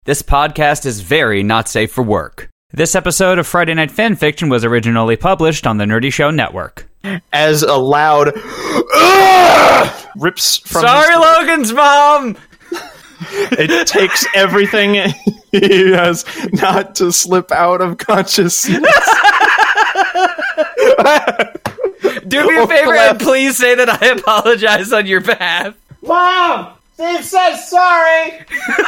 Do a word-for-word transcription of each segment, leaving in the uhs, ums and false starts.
This podcast is very not safe for work. This episode of Friday Night Fanfiction was originally published on the Nerdy Show Network. As a loud rips from Sorry, his... Logan's mom! It takes everything he has not to slip out of consciousness. Do me a favor and please say that I apologize on your behalf. Mom! Steve says sorry!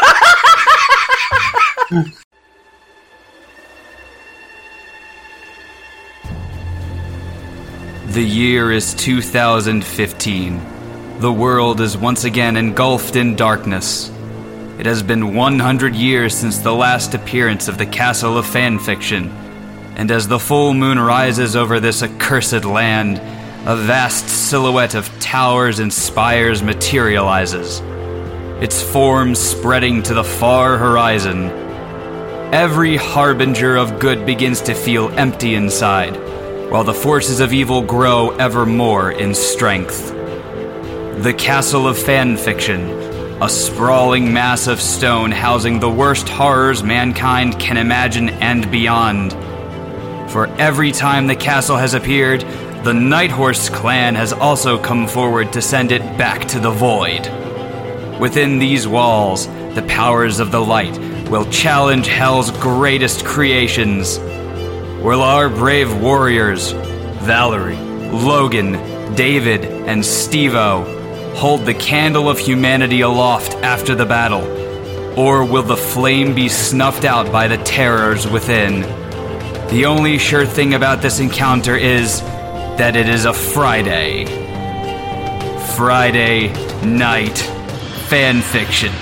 The year is two thousand fifteen. The world is once again engulfed in darkness. It has been one hundred years since the last appearance of the Castle of Fanfiction, and as the full moon rises over this accursed land, a vast silhouette of towers and spires materializes, its form spreading to the far horizon. Every harbinger of good begins to feel empty inside, while the forces of evil grow ever more in strength. The Castle of Fanfiction, a sprawling mass of stone housing the worst horrors mankind can imagine and beyond. For every time the castle has appeared, the Nighthorse clan has also come forward to send it back to the void. Within these walls, the powers of the light will challenge Hell's greatest creations. Will our brave warriors, Valerie, Logan, David, and Steve-O, hold the candle of humanity aloft after the battle? Or will the flame be snuffed out by the terrors within? The only sure thing about this encounter is that it is a Friday. Friday Night Fanfiction.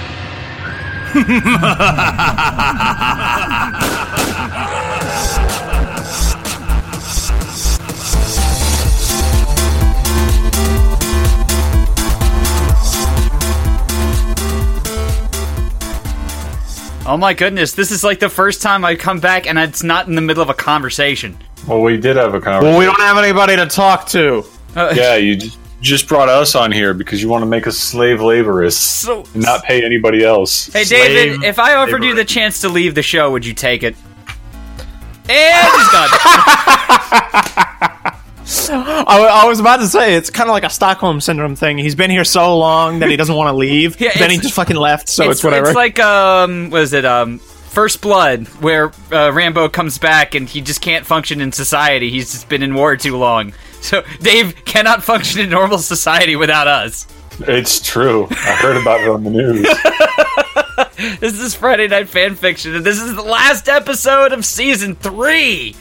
Oh my goodness, this is like the first time I come back and it's not in the middle of a conversation. Well, we did have a conversation. Well, we don't have anybody to talk to. Uh, Yeah, you j- just brought us on here because you want to make us slave laborers So, and not pay anybody else. hey slave David, if I offered you labor. the chance to leave the show, would you take it? And he's done. I, I was about to say, it's kind of like a Stockholm Syndrome thing. He's been here so long that he doesn't want to leave. Yeah, then he it's- just fucking left, so it's, it's, whatever. it's like, um, what is it, um, First Blood, where uh, Rambo comes back and he just can't function in society. He's just been in war too long. So Dave cannot function in normal society without us. It's true. I heard about it on the news. This is Friday Night Fanfiction, and this is the last episode of Season three!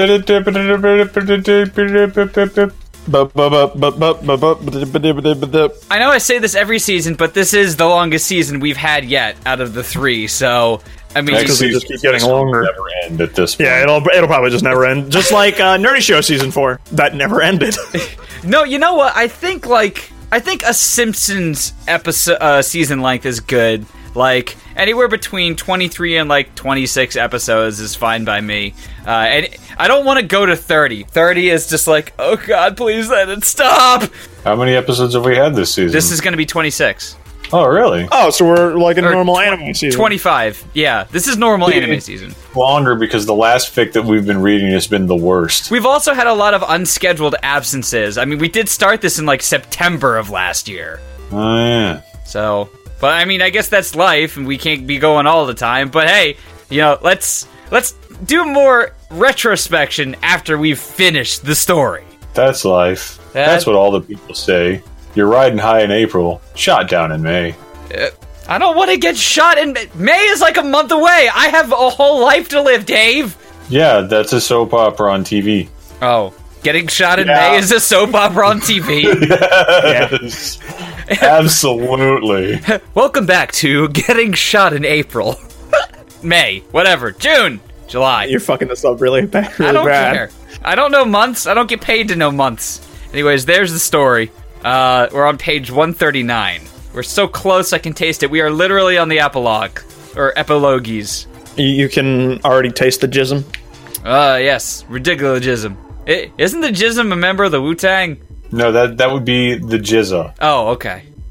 I know I say this every season, but this is the longest season we've had yet out of the three, so, I mean... Next we just season keep getting longer. will never end at this point. Yeah, it'll it'll probably just never end. Just like uh, Nerdy Show Season four. That never ended. No, you know what? I think, like, I think a Simpsons episode uh, season length is good. Like, anywhere between twenty-three and, like, twenty-six episodes is fine by me. Uh, and I don't want to go to thirty. thirty is just like, oh god, please let it stop! How many episodes have we had this season? This is going to be twenty-six. Oh, really? Oh, so we're like a Or normal tw- anime season. twenty-five. Yeah, this is normal anime season. Longer because the last fic that we've been reading has been the worst. We've also had a lot of unscheduled absences. I mean, we did start this in, like, September of last year. Oh, yeah. So, but I mean, I guess that's life, and we can't be going all the time. But hey, you know, let's let's do more retrospection after we've finished the story. That's life. That- That's what all the people say. You're riding high in April, shot down in May. Uh, I don't want to get shot in May. May is like a month away. I have a whole life to live, Dave. Yeah, that's a soap opera on T V. Oh, getting shot in Yeah. May is a soap opera on T V. Yes. Absolutely. Welcome back to Getting Shot in April. May, whatever, June, July. You're fucking this up really bad. Really I don't bad. care. I don't know months. I don't get paid to know months. Anyways, there's the story. Uh, we're on page one thirty-nine. We're so close I can taste it. We are literally on the epilogue. Or epilogues. You, you can already taste the jism. Uh, yes. Ridiculousism. I- isn't the Jism a member of the Wu-Tang? No, that that would be the Jizza. Oh, okay.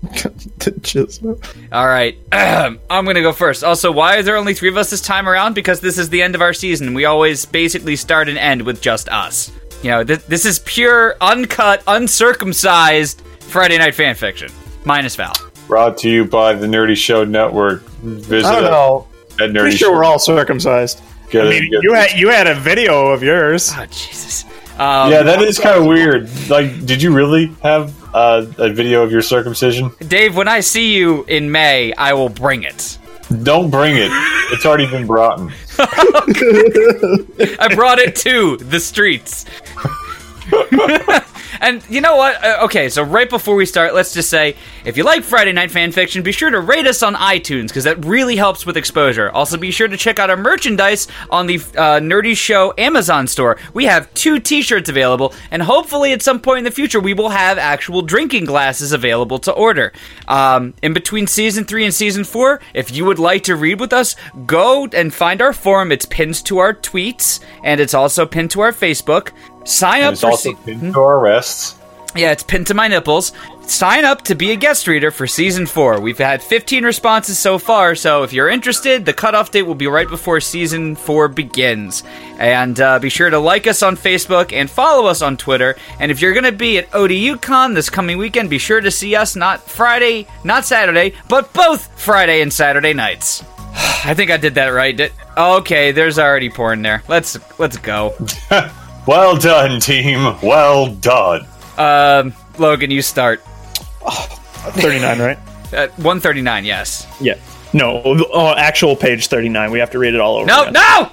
The chisel. All right, I'm gonna go first. Also, why are there only three of us this time around? Because this is the end of our season. We always basically start and end with just us. You know, th- this is pure, uncut, uncircumcised Friday Night Fanfiction. Minus Val. Brought to you by the Nerdy Show Network. Visit I don't know. at Nerdy Pretty sure Show. we're all circumcised. Get I it, mean, get you it. had you had a video of yours. Oh, Jesus. Um, Yeah, that is kind of weird. Like, did you really have uh, a video of your circumcision? Dave, when I see you in May, I will bring it. Don't bring it. It's already been brought in. I brought it to the streets. And you know what? Uh, okay, so right before we start, let's just say, if you like Friday Night Fanfiction, be sure to rate us on iTunes, because that really helps with exposure. Also, be sure to check out our merchandise on the uh, Nerdy Show Amazon store. We have two t-shirts available, and hopefully at some point in the future, we will have actual drinking glasses available to order. Um, in between Season three and Season four, if you would like to read with us, go and find our forum. It's pinned to our tweets, and it's also pinned to our Facebook. Sign And up it's for also se- pinned to our arrests. Yeah, it's pinned to my nipples. Sign up to be a guest reader for Season four. We've had fifteen responses so far, so if you're interested, the cutoff date will be right before Season four begins. And uh, be sure to like us on Facebook and follow us on Twitter. And if you're going to be at O D U Con this coming weekend, be sure to see us not Friday, not Saturday, but both Friday and Saturday nights. I think I did that right. Did- okay, there's already porn there. Let's let's go. Well done, team. Well done. Um, Logan, you start. thirty-nine, right? At one thirty-nine, yes. Yeah. No, oh, actual page thirty-nine. We have to read it all over No, again. no!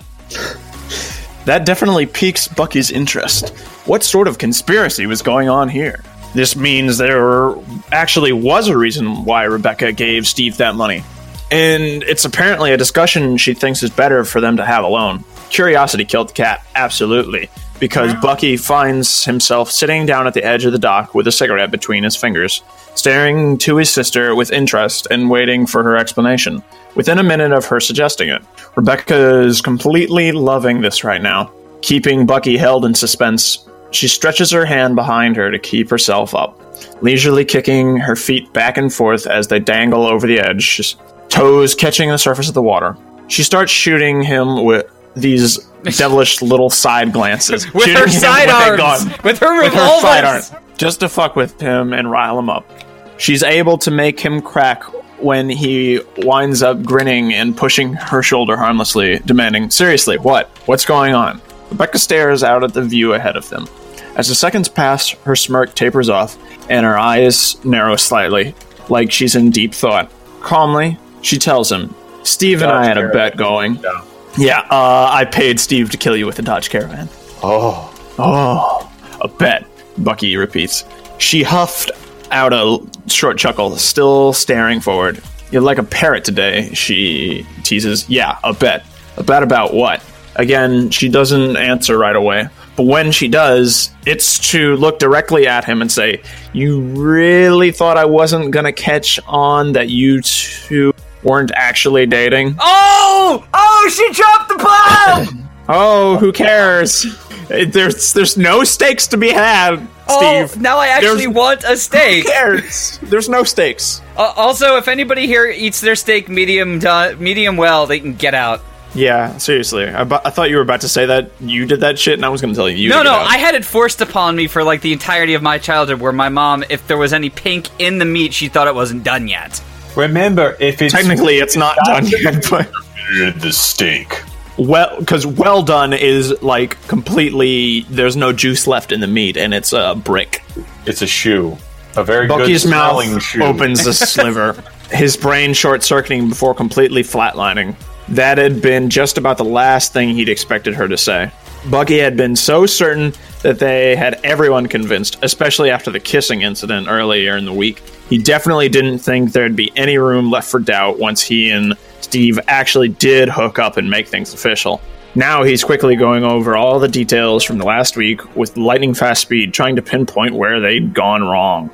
That definitely piques Bucky's interest. What sort of conspiracy was going on here? This means there actually was a reason why Rebecca gave Steve that money. And it's apparently a discussion she thinks is better for them to have alone. Curiosity killed the cat, absolutely. Because Bucky finds himself sitting down at the edge of the dock with a cigarette between his fingers, staring to his sister with interest and waiting for her explanation. Within a minute of her suggesting it, Rebecca is completely loving this right now. Keeping Bucky held in suspense, she stretches her hand behind her to keep herself up, leisurely kicking her feet back and forth as they dangle over the edge, toes catching the surface of the water. She starts shooting him with these devilish little side glances. With shooting her him side with a arms! gun. With her With her side revolvers! arms. Just to fuck with him and rile him up. She's able to make him crack when he winds up grinning and pushing her shoulder harmlessly, demanding, "Seriously, what? What's going on?" Rebecca stares out at the view ahead of them. As the seconds pass, her smirk tapers off, and her eyes narrow slightly, like she's in deep thought. Calmly, she tells him, "Steve and I had a bet going." Yeah. Yeah, uh, I paid Steve to kill you with the Dodge Caravan. Oh. Oh, a bet, Bucky repeats. She huffed out a short chuckle, still staring forward. "You're like a parrot today," she teases. "Yeah, a bet. A bet about what?" Again, she doesn't answer right away. But when she does, it's to look directly at him and say, "You really thought I wasn't going to catch on that you two weren't actually dating?" Oh! Oh, she dropped the bomb! Oh, who cares? There's there's no stakes to be had, Steve. Oh, now I actually There's- want a steak. Who cares? There's no stakes. Uh, also, if anybody here eats their steak medium done, medium well, they can get out. Yeah, seriously. I, bu- I thought you were about to say that you did that shit, and I was going to tell you. you No, to get no, out. I had it forced upon me for like the entirety of my childhood, where my mom, if there was any pink in the meat, she thought it wasn't done yet. Remember, if it's Technically, it's not done yet, but the steak. well, because well done is like completely. There's no juice left in the meat, and it's a brick. It's a shoe. A very Bucky's good mouth smelling shoe. opens a sliver, his brain short-circuiting before completely flatlining. That had been just about the last thing he'd expected her to say. Bucky had been so certain that they had everyone convinced, especially after the kissing incident earlier in the week. He definitely didn't think there'd be any room left for doubt once he and Steve actually did hook up and make things official. Now he's quickly going over all the details from the last week with lightning fast speed, trying to pinpoint where they'd gone wrong.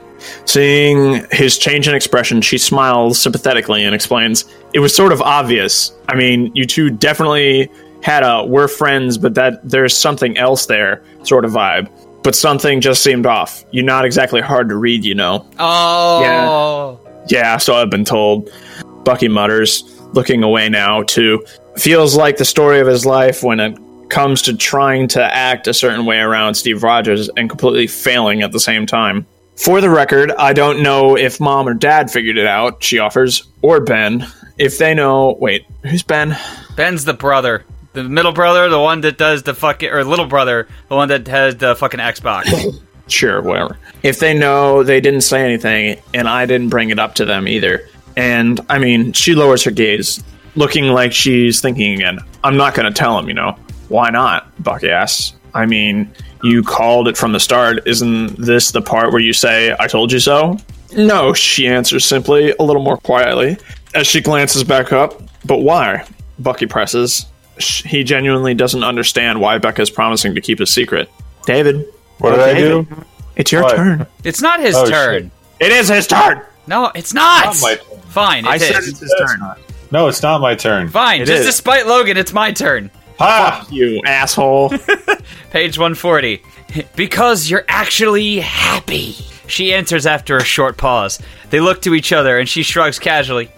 Seeing his change in expression, she smiles sympathetically and explains, "It was sort of obvious. I mean, you two definitely had a 'we're friends, but that there's something else there' sort of vibe. But something just seemed off. You're not exactly hard to read, you know." Oh. Yeah, so I've been told. Bucky mutters, looking away now, too. Feels like the story of his life when it comes to trying to act a certain way around Steve Rogers and completely failing at the same time. For the record, I don't know if Mom or Dad figured it out, she offers, or Ben. If they know... Wait, who's Ben? Ben's the brother. The middle brother, the one that does the fucking... Or little brother, the one that has the fucking Xbox. Sure, whatever. If they know they didn't say anything, and I didn't bring it up to them either. And, I mean, she lowers her gaze, looking like she's thinking again. I'm not going to tell them, you know. Why not? Bucky asks. I mean, you called it from the start. Isn't this the part where you say, I told you so? No, she answers simply, a little more quietly, as she glances back up. But why? Bucky presses. He genuinely doesn't understand why Becca's promising to keep a secret. David. What did David, I do? It's your What? turn. It's not his Oh, turn. It is his turn! No, it's not. Not my turn. Fine, it I is. said it's his turn. No, it's not my turn. Fine, It just is. despite Logan, it's my turn. Ha! You asshole. Page one forty. Because you're actually happy. She answers after a short pause. They look to each other and she shrugs casually.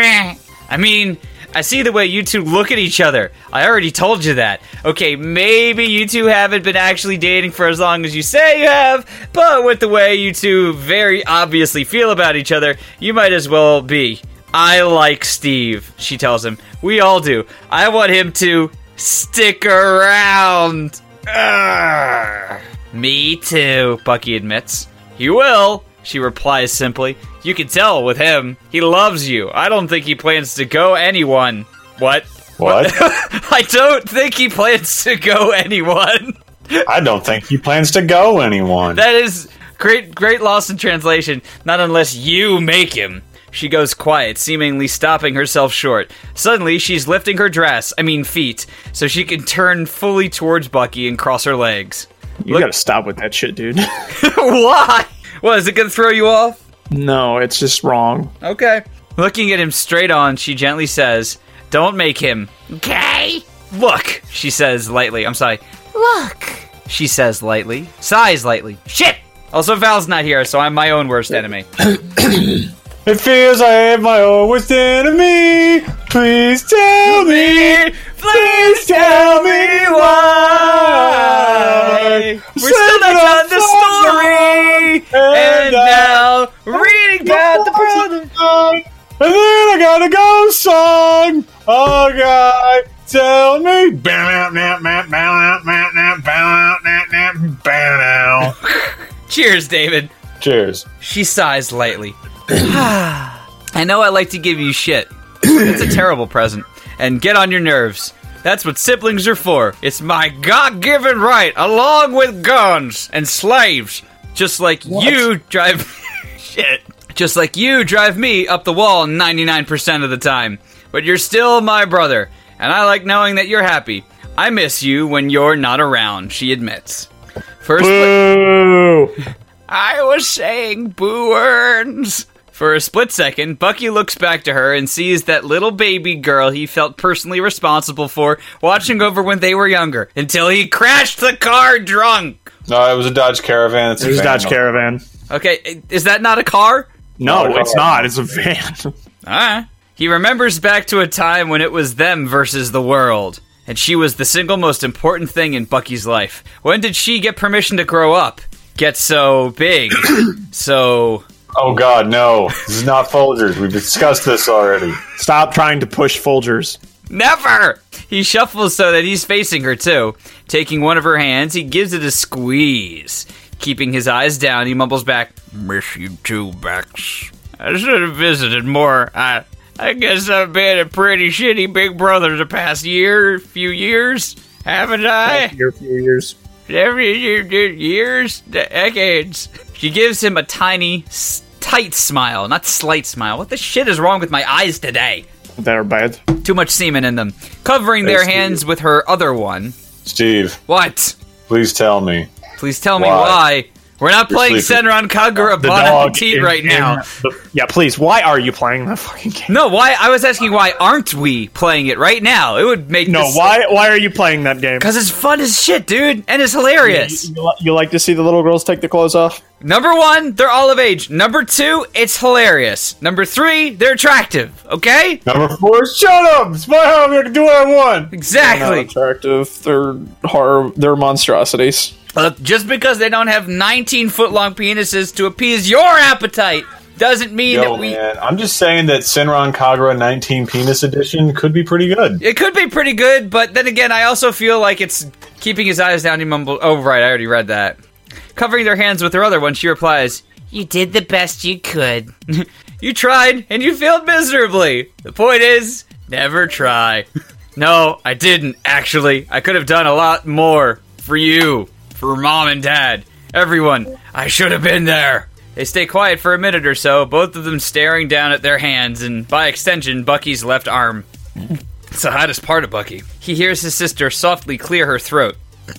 I mean, I see the way you two look at each other. I already told you that. Okay, maybe you two haven't been actually dating for as long as you say you have, but with the way you two very obviously feel about each other, you might as well be. I like Steve, she tells him. We all do. I want him to stick around. Urgh. Me too, Bucky admits. He will, she replies simply. You can tell with him. He loves you. I don't think he plans to go anyone. What? What? I don't think he plans to go anyone. I don't think he plans to go anyone. That is great, great loss in translation. Not unless you make him. She goes quiet, seemingly stopping herself short. Suddenly, she's lifting her dress, I mean feet, so she can turn fully towards Bucky and cross her legs. You gotta stop with that shit, dude. Why? What, is it gonna throw you off? No, it's just wrong. Okay. Looking at him straight on, she gently says, don't make him. Okay? Look, she says lightly. I'm sorry. Look, she says lightly. Sighs lightly. Shit! Also, Val's not here, so I'm my own worst enemy. It feels I am my own worst enemy. Please tell me. Please tell me why. We're still not on the story. And now, reading about the brother. And then I got a ghost song. Oh, God, tell me. Cheers, David. Cheers. She sighs lightly. I know I like to give you shit. It's a terrible present. And get on your nerves. That's what siblings are for. It's my God-given right, along with guns and slaves. Just like What? you drive... shit. Just like you drive me up the wall ninety-nine percent of the time. But you're still my brother, and I like knowing that you're happy. I miss you when you're not around, she admits. First, Boo! I was saying Boo earns. For a split second, Bucky looks back to her and sees that little baby girl he felt personally responsible for watching over when they were younger, until he crashed the car drunk. No, it was a Dodge Caravan. It's It was a van. Dodge Caravan. Okay, is that not a car? No, No, it's not. It's a van. Alright. He remembers back to a time when it was them versus the world, and she was the single most important thing in Bucky's life. When did she get permission to grow up? Get so big? so... Oh, God, no. This is not Folgers. We've discussed this already. Stop trying to push Folgers. Never! He shuffles so that he's facing her, too. Taking one of her hands, he gives it a squeeze. Keeping his eyes down, he mumbles back, miss you too, Bex. I should have visited more. I I guess I've been a pretty shitty big brother the past year, few years, haven't I? Here a few years. Every year, years, decades. She gives him a tiny, s- tight smile, not slight smile. What the shit is wrong with my eyes today? They're bad. Too much semen in them. Covering their Hey, hands Steve. with her other one. Steve, What? please tell me. Please tell me Why? why. We're not playing Senran Kagura The Bon dog Appetit in- right now. in the- yeah, please. Why are you playing that fucking game? No, why? I was asking why aren't we playing it right now? It would make No, this, why? Why are you playing that game? Because it's fun as shit, dude, and it's hilarious. You, you, li- you like to see the little girls take the clothes off? Number one, they're all of age. Number two, it's hilarious. Number three, they're attractive. Okay? Number four, shut up! It's my home, I can do what I want! They're not Exactly. attractive. They're horror. They're monstrosities. Look, just because they don't have nineteen foot long penises to appease your appetite doesn't mean Yo, that we. man, I'm just saying that Senran Kagura nineteen Penis Edition could be pretty good. It could be pretty good, but then again, I also feel like it's keeping his eyes down. He mumbled, "Oh, right, I already read that." Covering their hands with her other one, she replies, "You did the best you could. You tried, and you failed miserably. The point is, never try." No, I didn't, actually. I could have done a lot more. For you. For Mom and Dad. Everyone. I should have been there. They stay quiet for a minute or so, both of them staring down at their hands, and by extension, Bucky's left arm. It's the hottest part of Bucky. He hears his sister softly clear her throat.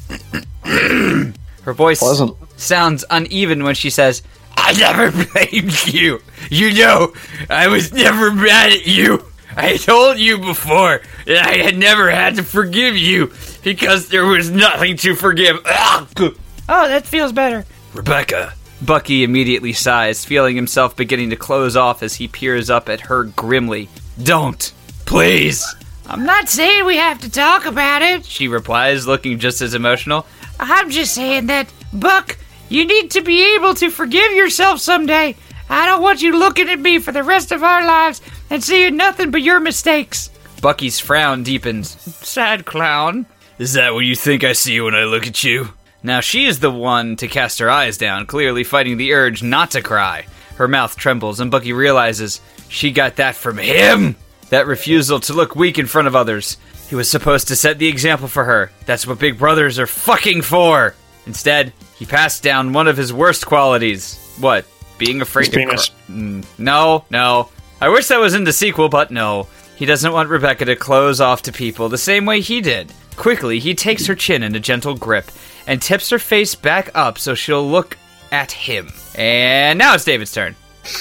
Her voice Pleasant. sounds uneven when she says, "I never blamed you. You know, I was never mad at you. I told you before that I had never had to forgive you because there was nothing to forgive." Oh, that feels better. Rebecca. Bucky immediately sighs, feeling himself beginning to close off as he peers up at her grimly. "Don't. Please." "I'm not saying we have to talk about it," she replies, looking just as emotional. "I'm just saying that, Buck, you need to be able to forgive yourself someday. I don't want you looking at me for the rest of our lives and seeing nothing but your mistakes." Bucky's frown deepens. "Sad clown. Is that what you think I see when I look at you?" Now she is the one to cast her eyes down, clearly fighting the urge not to cry. Her mouth trembles, and Bucky realizes she got that from him. That refusal to look weak in front of others. He was supposed to set the example for her. That's what big brothers are fucking for. Instead, he passed down one of his worst qualities. What? Being afraid His to penis. cry. Mm, no, no. I wish that was in the sequel, but no. He doesn't want Rebecca to close off to people the same way he did. Quickly, he takes her chin in a gentle grip and tips her face back up so she'll look at him. And now it's David's turn.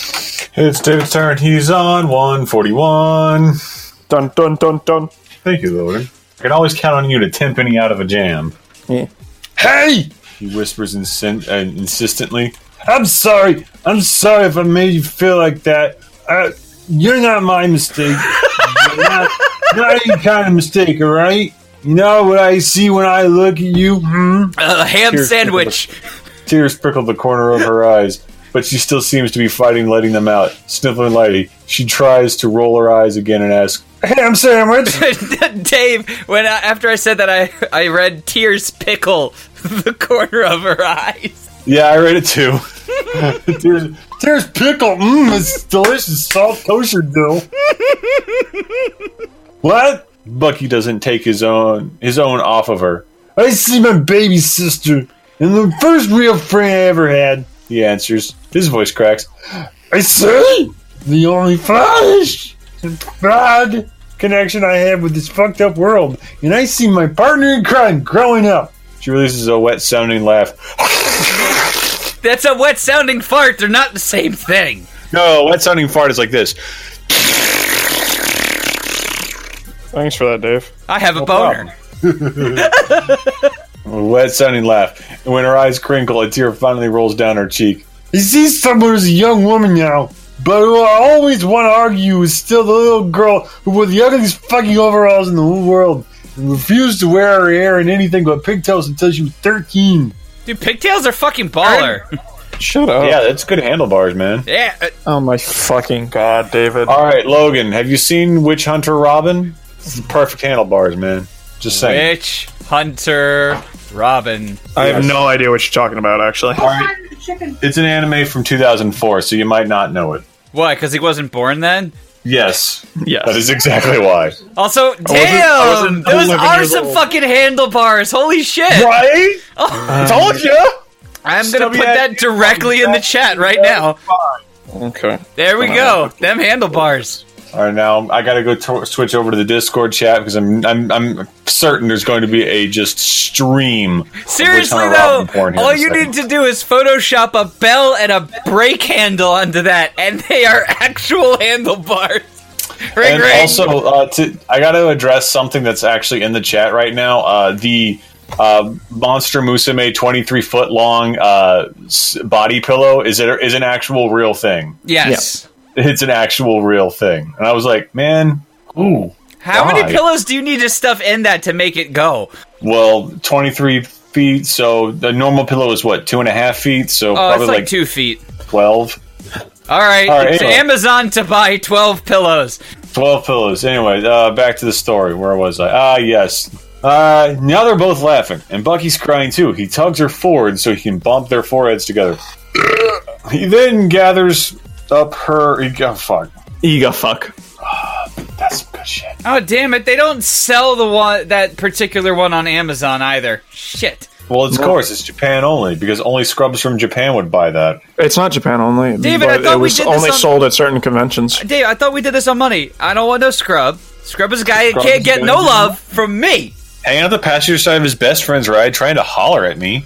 It's David's turn. He's on one forty-one. Dun dun dun dun. Thank you, Logan. I can always count on you to tempt me out of a jam. Yeah. Hey! He whispers insin- uh, insistently. I'm sorry. I'm sorry if I made you feel like that. Uh, you're not my mistake. You're not, not any kind of mistake, alright? You know what I see when I look at you? Hmm? A ham Tears sandwich. prickled the- Tears prickled the corner of her eyes, but she still seems to be fighting letting them out. Sniffling lightly, she tries to roll her eyes again and ask, "Ham sandwich?" Dave, when I, after I said that, I I read tears pickle the corner of her eyes. Yeah, I read it too. Tears, tears pickle. Mmm, it's delicious. Salt kosher dough. What? Bucky doesn't take his own his own off of her. I see my baby sister, and the first real friend I ever had. He answers. His voice cracks. I say, the only flash and pride connection I have with this fucked up world, and I see my partner in crime growing up. She releases a wet sounding laugh. That's a wet sounding fart. They're not the same thing. No, wet sounding fart is like this. Thanks for that, Dave. I have a boner. A wet sounding laugh. And when her eyes crinkle, a tear finally rolls down her cheek. I see someone as a young woman now, but who I always want to argue is still the little girl who wore the ugliest fucking overalls in the whole world and refused to wear her hair in anything but pigtails until she was thirteen. Dude, pigtails are fucking baller. Shut up. Yeah, that's good handlebars, man. Yeah. uh, Oh my fucking god, David. All right, Logan, have you seen Witch Hunter Robin? It's the perfect handlebars, man. Just saying. Witch Hunter Robin. I have Yes. no idea what you're talking about, actually. All right. It's an anime from two thousand four, so you might not know it. Why? Because he wasn't born then? Yes, Yes. that is exactly why. Also, damn! I wasn't Those eleven are years some old. fucking handlebars. Holy shit! Right? Oh, Told ya! I'm gonna Stubby put ass- that directly in the chat right now. Okay. There we go. Them handlebars. All right, now I got to go to- switch over to the Discord chat because I'm, I'm I'm certain there's going to be a just stream. Seriously though, all you need to do is Photoshop a bell and a brake handle onto that, and they are actual handlebars. Ring, and ring. also, uh, to, I got to address something that's actually in the chat right now. Uh, the uh, Monster Musume twenty-three foot long uh, body pillow is it is an actual real thing. Yes. Yeah. It's an actual real thing. And I was like, man, ooh. How why? many pillows do you need to stuff in that to make it go? Well, twenty-three feet, so the normal pillow is what, two and a half feet? So Oh, probably it's like, like two feet. twelve. All right, All right, it's anyway. Amazon to buy twelve pillows. twelve pillows. Anyway, uh, back to the story. Where was I? Ah, yes. Uh, now they're both laughing, and Bucky's crying too. He tugs her forward so he can bump their foreheads together. He then gathers up her... Oh, fuck. Ega fuck. That's some good shit. Oh, damn it. They don't sell the one that particular one on Amazon either. Shit. Well, of course, it's Japan only, because only scrubs from Japan would buy that. It's not Japan only. David, I but thought it we was did this only on- sold at certain conventions. Dave, I thought we did this on money. I don't want no scrub. Scrub is a guy that Scrub can't is get good. no love from me. Hanging out the passenger side of his best friend's ride, trying to holler at me.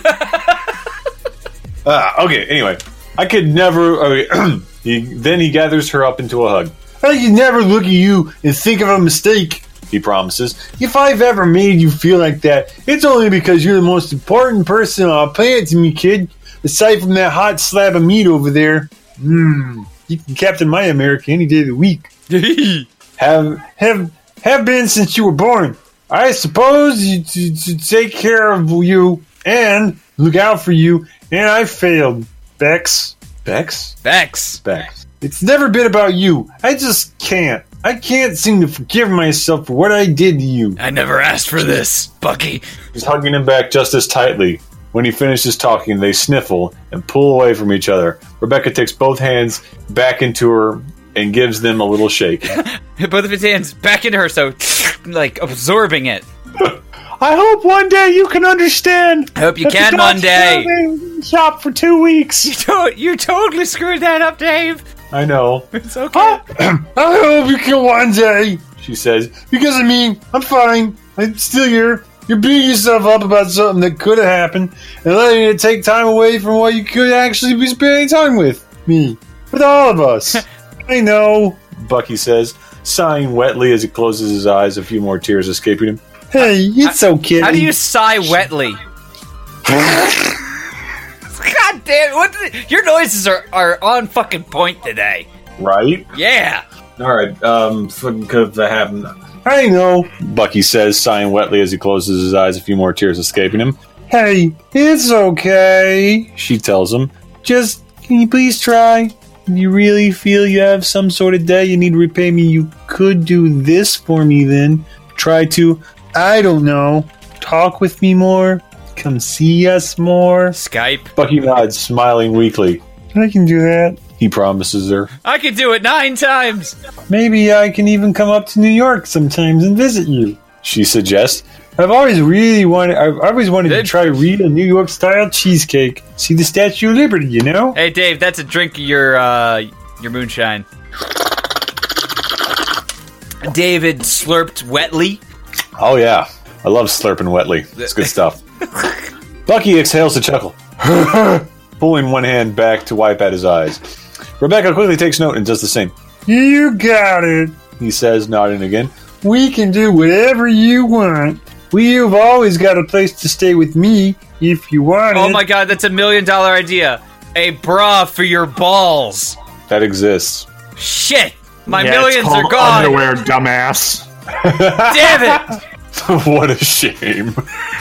Ah, okay, anyway. I could never... Okay, he, then he gathers her up into a hug. I could never look at you and think of a mistake, he promises. If I've ever made you feel like that, it's only because you're the most important person on the planet to me, kid. Aside from that hot slab of meat over there. Mmm. You can captain my America any day of the week. have have have been since you were born. I suppose you, to, to take care of you and look out for you, and I failed. Bex. Bex? Bex. Bex. It's never been about you. I just can't. I can't seem to forgive myself for what I did to you. I never asked for this, Bucky. He's hugging him back just as tightly. When he finishes talking, they sniffle and pull away from each other. Rebecca takes both hands back into her and gives them a little shake. Both of his hands back into her, so like absorbing it. I hope one day you can understand. I hope you that can the one Dutch day. clothing shop for two weeks. You, to- you totally screwed that up, Dave. I know. It's okay. I hope you can one day, she says. Because, I mean, I'm fine. I'm still here. You're beating yourself up about something that could have happened and letting it take time away from what you could actually be spending time with. Me. With all of us. I know, Bucky says, sighing wetly as he closes his eyes, a few more tears escaping him. Hey, it's okay. How do you sigh wetly? God damn! What? The, your noises are, are on fucking point today. Right? Yeah. All right. Um, what could have happened? I know, Bucky says, sighing wetly as he closes his eyes, a few more tears escaping him. Hey, it's okay, she tells him. Just, can you please try? If you really feel you have some sort of debt you need to repay me, you could do this for me then. Try to, I don't know, talk with me more, come see us more. Skype. Bucky nods, smiling weakly. I can do that, he promises her. I could do it nine times. Maybe I can even come up to New York sometimes and visit you, she suggests. I've always really wanted, I've always wanted to try real New York style cheesecake. See the Statue of Liberty, you know? Hey, Dave, that's a drink of your uh, your moonshine. David slurped wetly. Oh yeah, I love slurping wetly. It's good stuff. Bucky exhales to chuckle, pulling one hand back to wipe at his eyes. Rebecca quickly takes note and does the same. You got it, he says, nodding again. We can do whatever you want. We've always got a place to stay with me if you want Oh it. my god, that's a million dollar idea. A bra for your balls. That exists. Shit! My Yeah, millions it's called are gone. Underwear, dumbass. Damn it! What a shame.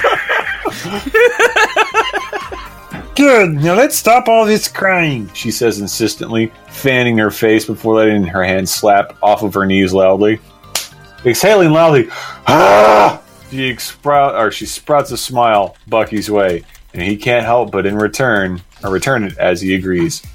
Good. Now let's stop all this crying, she says insistently, fanning her face before letting her hand slap off of her knees loudly. Exhaling loudly, ah! She sprout or she sprouts a smile Bucky's way, and he can't help but in return or return it as he agrees.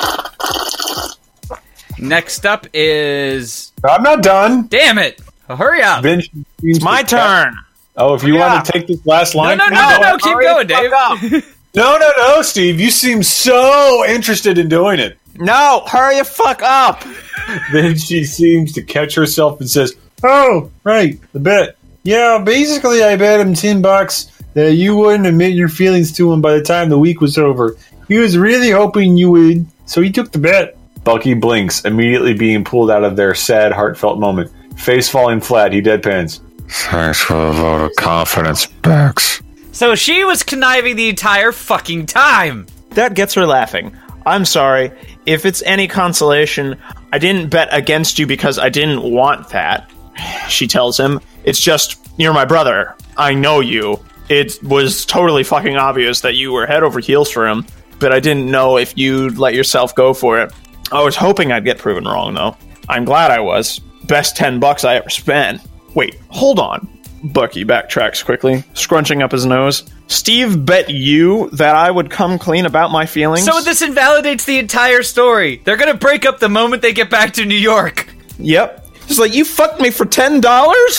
Next up is... I'm not done. Damn it! Oh, hurry up! Ben, It's my turn. Oh, if you Yeah. want to take this last No, line, no, no, please no, go. no, keep Hurry going, the fuck Dave. No, no, no, Steve. You seem so interested in doing it. No, hurry the fuck up! Then she seems to catch herself and says, "Oh, right, the bet. Yeah, basically I bet him ten bucks that you wouldn't admit your feelings to him by the time the week was over. He was really hoping you would, so he took the bet." Bucky blinks, immediately being pulled out of their sad, heartfelt moment. Face falling flat, he deadpans. Thanks for the vote of confidence, Bex. So she was conniving the entire fucking time. That gets her laughing. I'm sorry. If it's any consolation, I didn't bet against you because I didn't want that. She tells him, it's just, you're my brother. I know you. It was totally fucking obvious that you were head over heels for him, but I didn't know if you'd let yourself go for it. I was hoping I'd get proven wrong, though. I'm glad I was. Best ten bucks I ever spent. Wait, hold on. Bucky backtracks quickly, scrunching up his nose. Steve bet you that I would come clean about my feelings? So this invalidates the entire story. They're gonna break up the moment they get back to New York. Yep. He's like, you fucked me for ten dollars?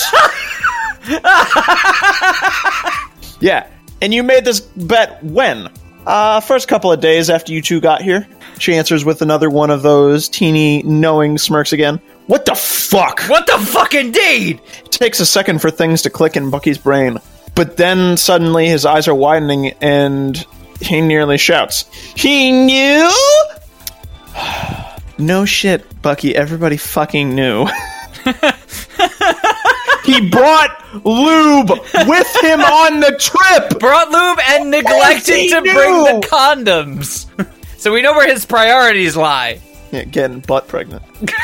Yeah. And you made this bet when? Uh, first couple of days after you two got here. She answers with another one of those teeny, knowing smirks again. What the fuck? What the fuck indeed? It takes a second for things to click in Bucky's brain. But then suddenly his eyes are widening and he nearly shouts, he knew? No shit, Bucky. Everybody fucking knew. He brought lube with him on the trip! Brought lube and neglected to knew. bring the condoms. So we know where his priorities lie. Yeah, getting butt pregnant.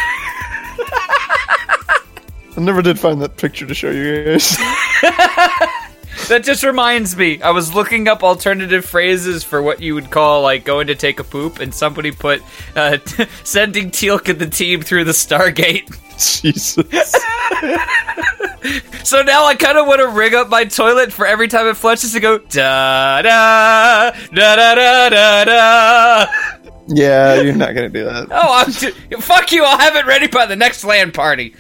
I never did find that picture to show you guys. That just reminds me, I was looking up alternative phrases for what you would call, like, going to take a poop, and somebody put, uh, t- sending Teal'c and the team through the Stargate. Jesus. So now I kind of want to rig up my toilet for every time it flushes to go, da-da, da-da-da-da-da. Yeah, you're not gonna do that. Oh, I'm t- fuck you, I'll have it ready by the next LAN party.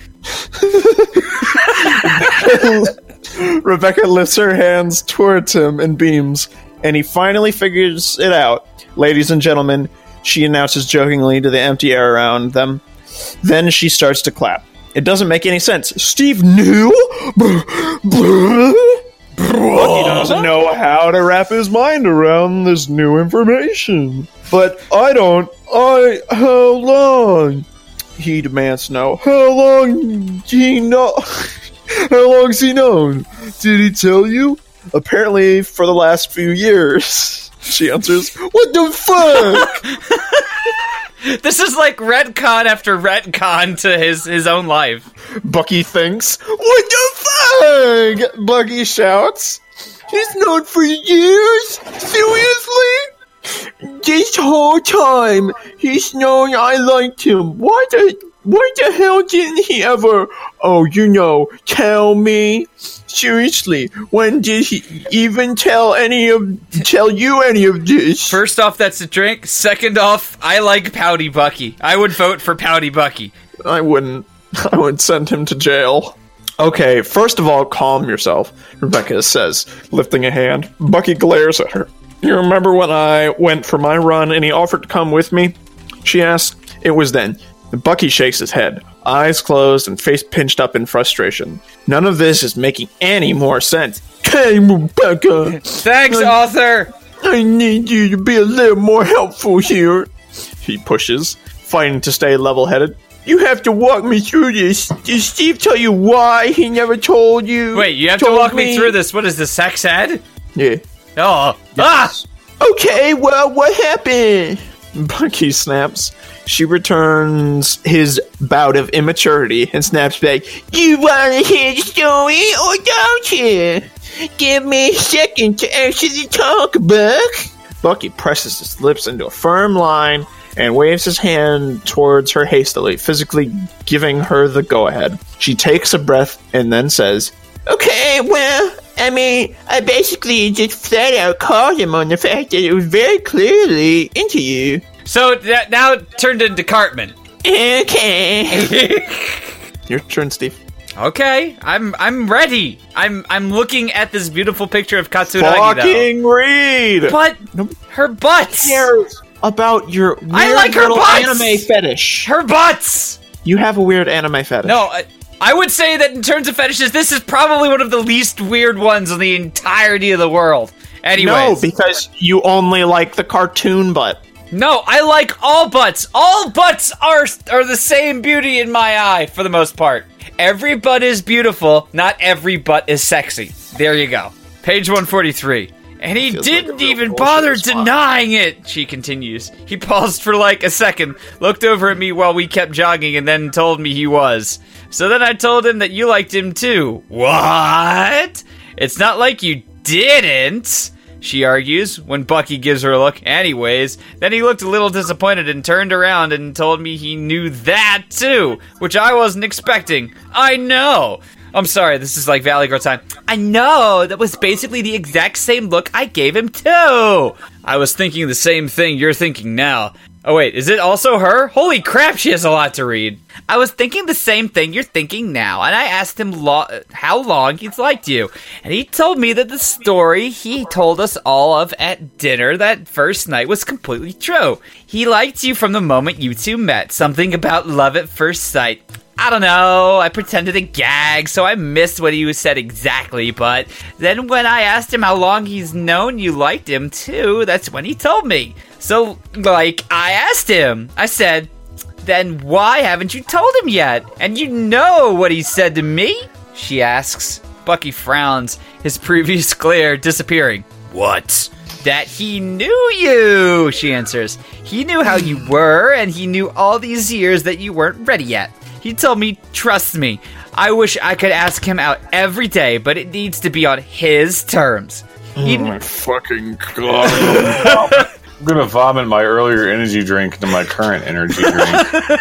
Rebecca lifts her hands towards him and beams, and he finally figures it out. Ladies and gentlemen, she announces jokingly to the empty air around them. Then she starts to clap. It doesn't make any sense. Steve knew? Bucky doesn't know how to wrap his mind around this new information. But I don't. I... How long? He demands to know. How long do he know? How long's he known? Did he tell you? Apparently for the last few years. She answers, what the fuck? This is like retcon after retcon to his, his own life. Bucky thinks, what the fuck? Bucky shouts, he's known for years? Seriously? This whole time, he's known I liked him. Why the, why the hell didn't he ever, oh, you know, tell me? Seriously, when did he even tell any of, tell you any of this? First off, that's a drink. Second off, I like Pouty Bucky. I would vote for Pouty Bucky. I wouldn't. I would send him to jail. Okay, first of all, calm yourself, Rebecca says, lifting a hand. Bucky glares at her. You remember when I went for my run and he offered to come with me? She asks. It was then. Bucky shakes his head, eyes closed and face pinched up in frustration. None of this is making any more sense. Hey, Rebecca! Thanks, I, author! I need you to be a little more helpful here. He pushes, fighting to stay level-headed. You have to walk me through this. Did Steve tell you why he never told you? Wait, you have to walk me? me through this. What is this, sex ed? Yeah. Oh. Yes. Ah! Okay, well, what happened? Bucky snaps. She returns his bout of immaturity and snaps back, you want to hear the story or don't you? Give me a second to actually talk, Buck. Bucky presses his lips into a firm line and waves his hand towards her hastily, physically giving her the go-ahead. She takes a breath and then says, okay, well, I mean, I basically just flat out called him on the fact that it was very clearly into you. So that now it turned into Cartman. Okay. Your turn, Steve. Okay, I'm I'm ready. I'm I'm looking at this beautiful picture of Katsuragi. Fucking though. read. But her butt. Cares. about your weird I like her little butts! anime fetish. Her butts! You have a weird anime fetish. No, I, I would say that in terms of fetishes, this is probably one of the least weird ones in the entirety of the world. Anyways. No, because you only like the cartoon butt. No, I like all butts. All butts are are the same beauty in my eye, for the most part. Every butt is beautiful, not every butt is sexy. There you go. Page one forty-three. And he Feels didn't like a real even bullshit bother response. denying it, she continues. He paused for like a second, looked over at me while we kept jogging, and then told me he was. So then I told him that you liked him too. What? It's not like you didn't, she argues, when Bucky gives her a look. Anyways, then he looked a little disappointed and turned around and told me he knew that too, which I wasn't expecting. I know. I'm sorry, this is like Valley Girl time. I know, that was basically the exact same look I gave him too. I was thinking the same thing you're thinking now. Oh wait, is it also her? Holy crap, she has a lot to read. I was thinking the same thing you're thinking now, and I asked him lo- how long he's liked you. And he told me that the story he told us all of at dinner that first night was completely true. He liked you from the moment you two met, something about love at first sight. I don't know, I pretended to gag, so I missed what he said exactly, but then when I asked him how long he's known you liked him too, that's when he told me. So, like, I asked him, I said, then why haven't you told him yet? And you know what he said to me? She asks. Bucky frowns, his previous glare disappearing. What? That he knew you, she answers. He knew how you were, and he knew all these years that you weren't ready yet. He told me, trust me, I wish I could ask him out every day, but it needs to be on his terms. He Oh my fucking god. I'm gonna vomit my earlier energy drink into my current energy drink.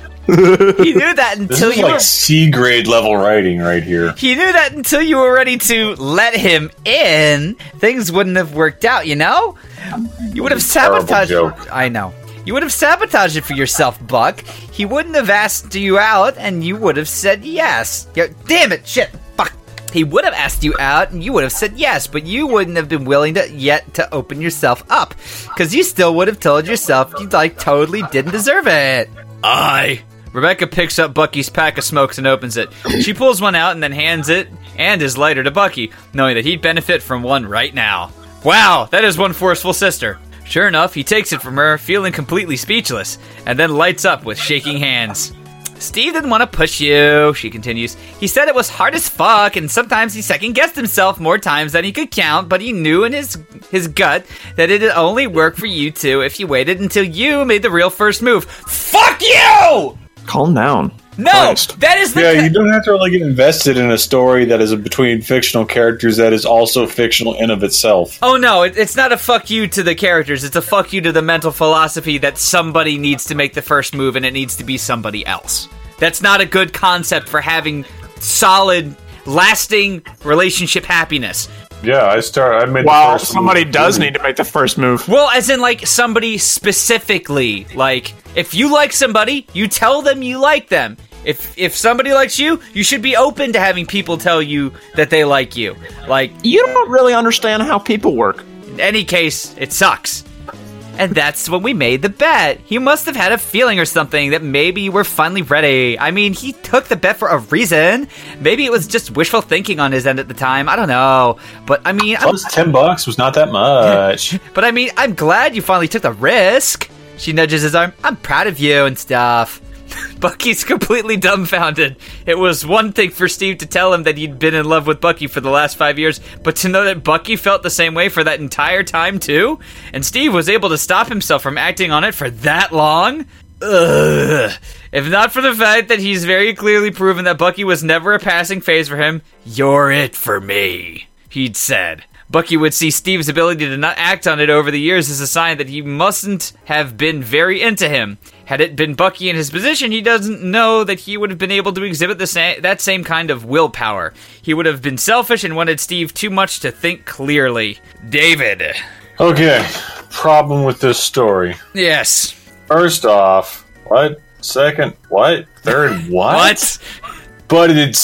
He knew that This until is you like were, C grade level writing right here. he knew that until you were ready to let him in, things wouldn't have worked out, you know? You would have Terrible sabotaged joke. I know. You would have sabotaged it for yourself, Buck. He wouldn't have asked you out, and you would have said yes. Yeah, damn it, shit, fuck. He would have asked you out, and you would have said yes, but you wouldn't have been willing to yet to open yourself up, because you still would have told yourself you like totally didn't deserve it. I. Rebecca picks up Bucky's pack of smokes and opens it. She pulls one out and then hands it and his lighter to Bucky, knowing that he'd benefit from one right now. Wow, that is one forceful sister. Sure enough, he takes it from her, feeling completely speechless, and then lights up with shaking hands. Steve didn't want to push you, she continues. He said it was hard as fuck, and sometimes he second-guessed himself more times than he could count, but he knew in his his gut that it'd only work for you two if you waited until you made the real first move. Fuck you! Calm down. No, Christ. that is the... Yeah, you don't have to really get invested in a story that is between fictional characters that is also fictional in of itself. Oh no, it, it's not a fuck you to the characters, it's a fuck you to the mental philosophy that somebody needs to make the first move and it needs to be somebody else. That's not a good concept for having solid, lasting relationship happiness. Yeah, I start. I made. Well, the first somebody move. does need to make the first move. Well, as in, like, somebody specifically. Like, if you like somebody, you tell them you like them. If if somebody likes you, you should be open to having people tell you that they like you. Like, You don't really understand how people work. in any case, it sucks. And that's when we made the bet. He must have had a feeling or something that maybe you were finally ready. I mean, he took the bet for a reason. Maybe it was just wishful thinking on his end at the time. I don't know. But I mean, I'm, Plus, ten bucks was not that much. but I mean, I'm glad you finally took the risk. She nudges his arm. I'm proud of you and stuff. Bucky's completely dumbfounded. It was one thing for Steve to tell him that he'd been in love with Bucky for the last five years, but to know that Bucky felt the same way for that entire time, too? And Steve was able to stop himself from acting on it for that long? Ugh. If not for the fact that he's very clearly proven that Bucky was never a passing phase for him, you're it for me, he'd said. Bucky would see Steve's ability to not act on it over the years as a sign that he mustn't have been very into him. Had it been Bucky in his position, he doesn't know that he would have been able to exhibit the sa- that same kind of willpower. He would have been selfish and wanted Steve too much to think clearly. David. Okay, problem with this story. Yes. First off, what? Second, what? Third, what? What? But it's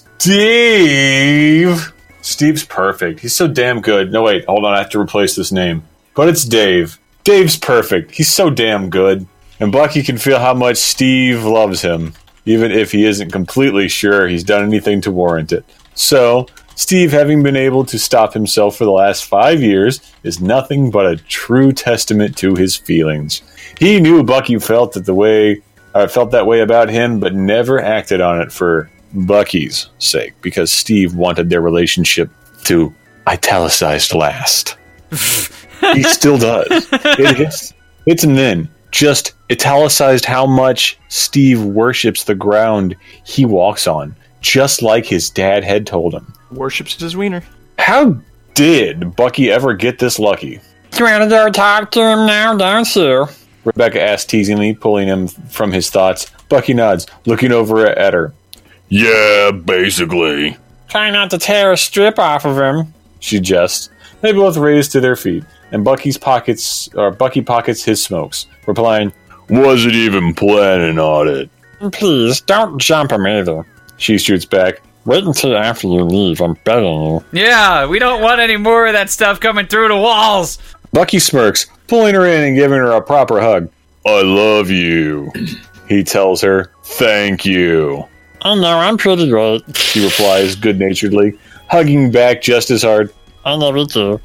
Steve. Steve's perfect. He's so damn good. No, wait, hold on. I have to replace this name. But it's Dave. Dave's perfect. He's so damn good. And Bucky can feel how much Steve loves him, even if he isn't completely sure he's done anything to warrant it. So, Steve, having been able to stop himself for the last five years, is nothing but a true testament to his feelings. He knew Bucky felt that the way, uh, felt that way about him, but never acted on it for Bucky's sake, because Steve wanted their relationship to italicized last. He still does. It hits, hits him then. Just italicized how much Steve worships the ground he walks on, just like his dad had told him. Worships his wiener. How did Bucky ever get this lucky? You want to go talk to him now, don't you? Rebecca asked teasingly, pulling him from his thoughts. Bucky nods, looking over at her. Yeah, basically. Try not to tear a strip off of him. She jests. They both raise to their feet, and Bucky's pockets, or Bucky pockets his smokes, replying, Wasn't even planning on it. Please, don't jump him either. She shoots back. Wait until after you leave, I'm begging you. Yeah, we don't want any more of that stuff coming through the walls. Bucky smirks, pulling her in and giving her a proper hug. I love you. He tells her, Thank you. I know, I'm pretty great. She replies good-naturedly, hugging back just as hard. I love you too.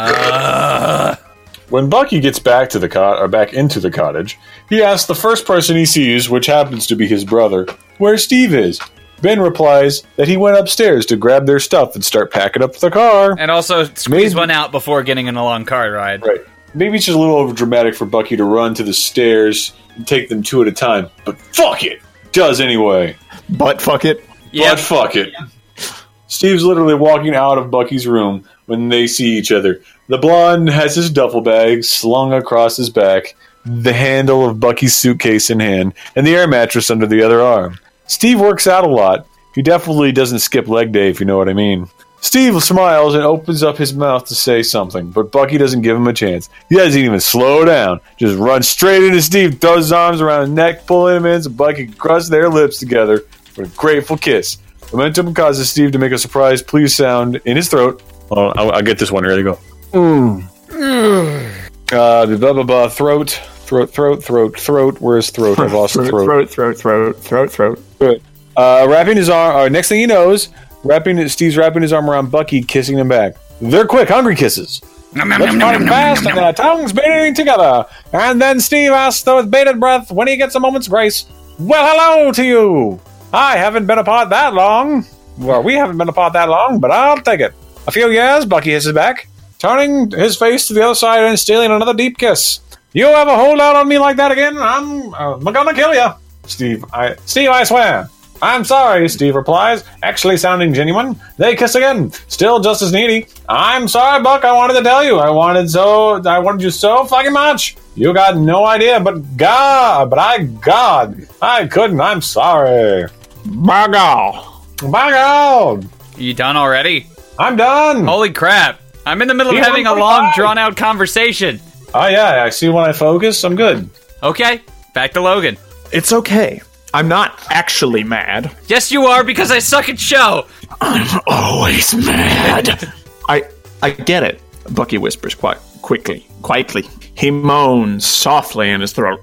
Uh, When Bucky gets back to the cot or back into the cottage, he asks the first person he sees, which happens to be his brother, where Steve is. Ben replies that he went upstairs to grab their stuff and start packing up the car. and also squeeze Maybe- one out before getting in a long car ride. Right. Maybe it's just a little over dramatic for Bucky to run to the stairs and take them two at a time, but fuck it! Does anyway. But fuck it. Yep. But fuck it. Steve's literally walking out of Bucky's room when they see each other. The blonde has his duffel bag slung across his back, the handle of Bucky's suitcase in hand, and the air mattress under the other arm. Steve works out a lot. He definitely doesn't skip leg day, if you know what I mean. Steve smiles and opens up his mouth to say something, but Bucky doesn't give him a chance. He doesn't even slow down. Just runs straight into Steve, throws his arms around his neck, pulling him in so Bucky can crush their lips together for a grateful kiss. Momentum causes Steve to make a surprise please sound in his throat. Oh, I'll, I'll get this one. Here they go. Mm. uh, the blah, blah, blah, throat, throat, throat, throat, throat. Where's throat? I've lost throat, throat. throat, throat, throat, throat, throat. Good. Uh, wrapping his arm. Uh, next thing he knows, wrapping Steve's wrapping his arm around Bucky, kissing him back. They're quick, hungry kisses. Lips parting fast and their tongues beating together. And then Steve asks with bated breath when he gets a moment's grace, Well, hello to you. I haven't been apart that long. Well, we haven't been apart that long, but I'll take it. A few years, Bucky hisses back, turning his face to the other side and stealing another deep kiss. You ever hold out on me like that again, I'm, uh, I'm gonna kill you. Steve, I, Steve, I swear. I'm sorry, Steve replies, actually sounding genuine. They kiss again, still just as needy. I'm sorry, Buck, I wanted to tell you. I wanted so, I wanted you so fucking much. You got no idea, but God, but I, God, I couldn't, I'm sorry. By God. By God. You done already? I'm done. Holy crap. I'm in the middle of He having a won long, forty-five. drawn-out conversation. Oh, yeah, I see when I focus, I'm good. Okay, back to Logan. It's okay. I'm not actually mad. Yes, you are, because I suck at show. I'm always mad. I I get it. Bucky whispers quite quickly, quietly. He moans softly in his throat.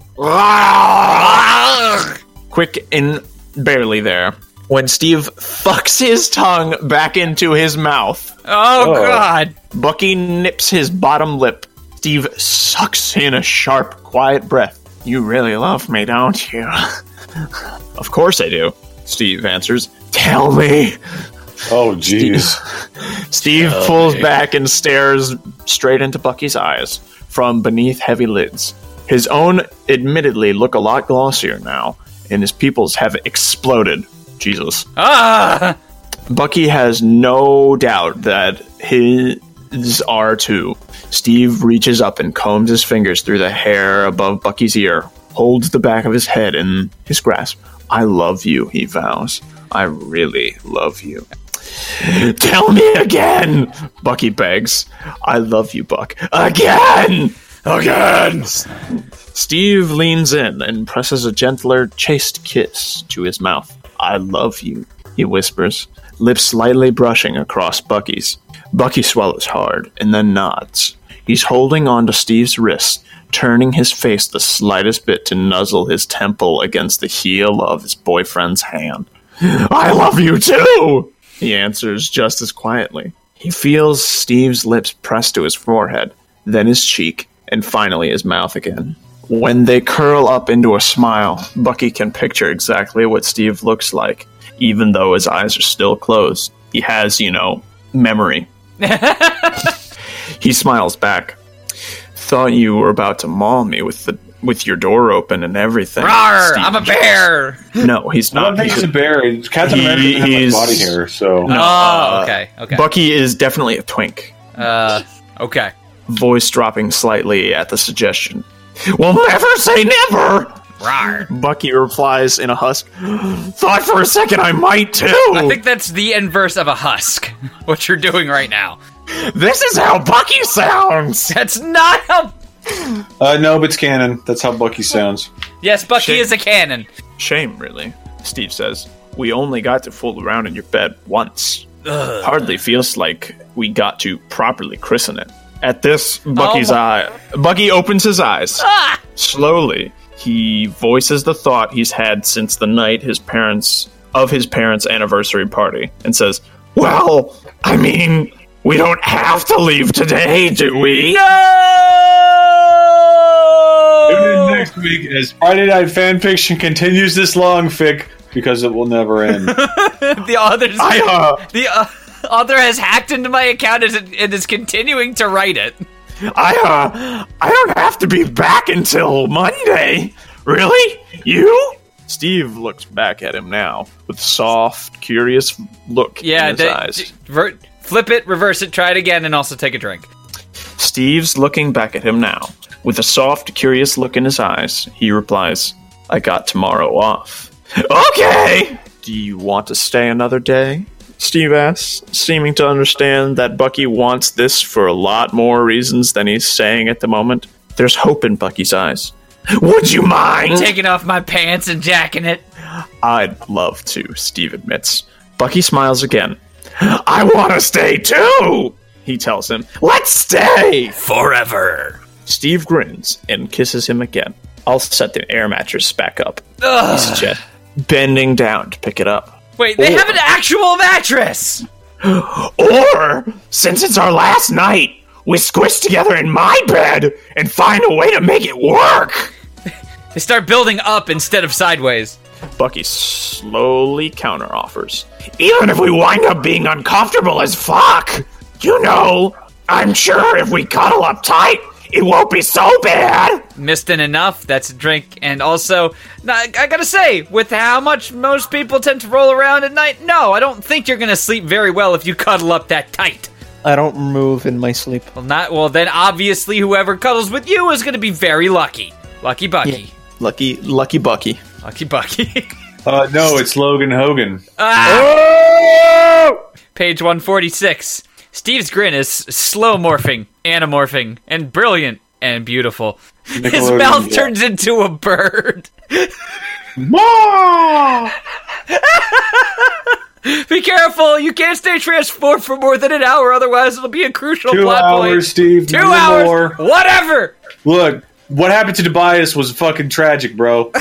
Quick and barely there. When Steve fucks his tongue back into his mouth, Oh, Oh. God. Bucky nips his bottom lip. Steve sucks in a sharp, quiet breath. You really love me, don't you? Of course I do, Steve answers. Tell me. Oh, jeez. Steve pulls back and stares straight into Bucky's eyes from beneath heavy lids. His own admittedly look a lot glossier now, and his pupils have exploded. Jesus. Ah! Bucky has no doubt that his are too. Steve reaches up and combs his fingers through the hair above Bucky's ear, holds the back of his head in his grasp. I love you, he vows. I really love you. Tell me again, Bucky begs. I love you, Buck. Again! Again! Steve leans in and presses a gentler, chaste kiss to his mouth. I love you, he whispers, lips slightly brushing across Bucky's. Bucky swallows hard and then nods. He's holding onto Steve's wrist, turning his face the slightest bit to nuzzle his temple against the heel of his boyfriend's hand. I love you too, he answers just as quietly. He feels Steve's lips pressed to his forehead, then his cheek, and finally his mouth again. When they curl up into a smile, Bucky can picture exactly what Steve looks like, even though his eyes are still closed. He has, you know, memory. He smiles back. Thought you were about to maul me with the with your door open and everything. Rawr, Steve I'm a jokes. bear! No, he's I not. don't think he's a bear. Captain He America doesn't have is- much body hair, so... No, Oh, uh, okay, okay. Bucky is definitely a twink. Uh, okay. Voice dropping slightly at the suggestion. Well, never say never! Rawr. Bucky replies in a husk. Thought for a second I might too! I think that's the inverse of a husk, what you're doing right now. This is how Bucky sounds! That's not how... Uh, no, but it's canon. That's how Bucky sounds. Yes, Bucky Shit. is a cannon. Shame, really, Steve says. We only got to fool around in your bed once. Hardly feels like we got to properly christen it. At this, Bucky's Oh eye... Bucky opens his eyes. Ah! Slowly, he voices the thought he's had since the night his parents... of his parents' anniversary party, and says, Well, I mean, we don't have to leave today, do we? Tune in next week as Friday Night Fanfiction continues this long fic, because it will never end. The author's... I, uh... The uh, author has hacked into my account and and is continuing to write it. I, uh, I don't have to be back until Monday. Really? You? Steve looks back at him now with a soft, curious look Yeah, in his they- eyes. d- ver- flip it, reverse it, try it again, and also take a drink. Steve's looking back at him now with a soft, curious look in his eyes. He replies, I got tomorrow off. Okay! Do you want to stay another day? Steve asks, seeming to understand that Bucky wants this for a lot more reasons than he's saying at the moment. There's hope in Bucky's eyes. Would you mind? Taking off my pants and jacking it. I'd love to, Steve admits. Bucky smiles again. I want to stay too, he tells him. Let's stay! Forever. Steve grins and kisses him again. I'll set the air mattress back up, he Ugh. suggests, bending down to pick it up. Wait, they Or- have an actual mattress! Or, since it's our last night, we squish together in my bed and find a way to make it work! They start building up instead of sideways. Bucky slowly counteroffers. Even if we wind up being uncomfortable as fuck, you know, I'm sure if we cuddle up tight, it won't be so bad. Missed in enough, that's a drink. And also, now, I gotta say, with how much most people tend to roll around at night, no, I don't think you're gonna sleep very well if you cuddle up that tight. I don't move in my sleep. Well, not well. Then obviously, whoever cuddles with you is gonna be very lucky. Lucky Bucky. Lucky, lucky Bucky. Lucky Bucky. Uh, no, it's Logan Hogan. Page one forty-six. Steve's grin is slow morphing, anamorphing, and brilliant and beautiful. His Nickelodeon, mouth yeah. turns into a bird. Be careful! You can't stay transformed for more than an hour, otherwise it'll be a crucial Two plot hours, point. Steve. Two no hours. more. Whatever. Look, what happened to Tobias was fucking tragic, bro.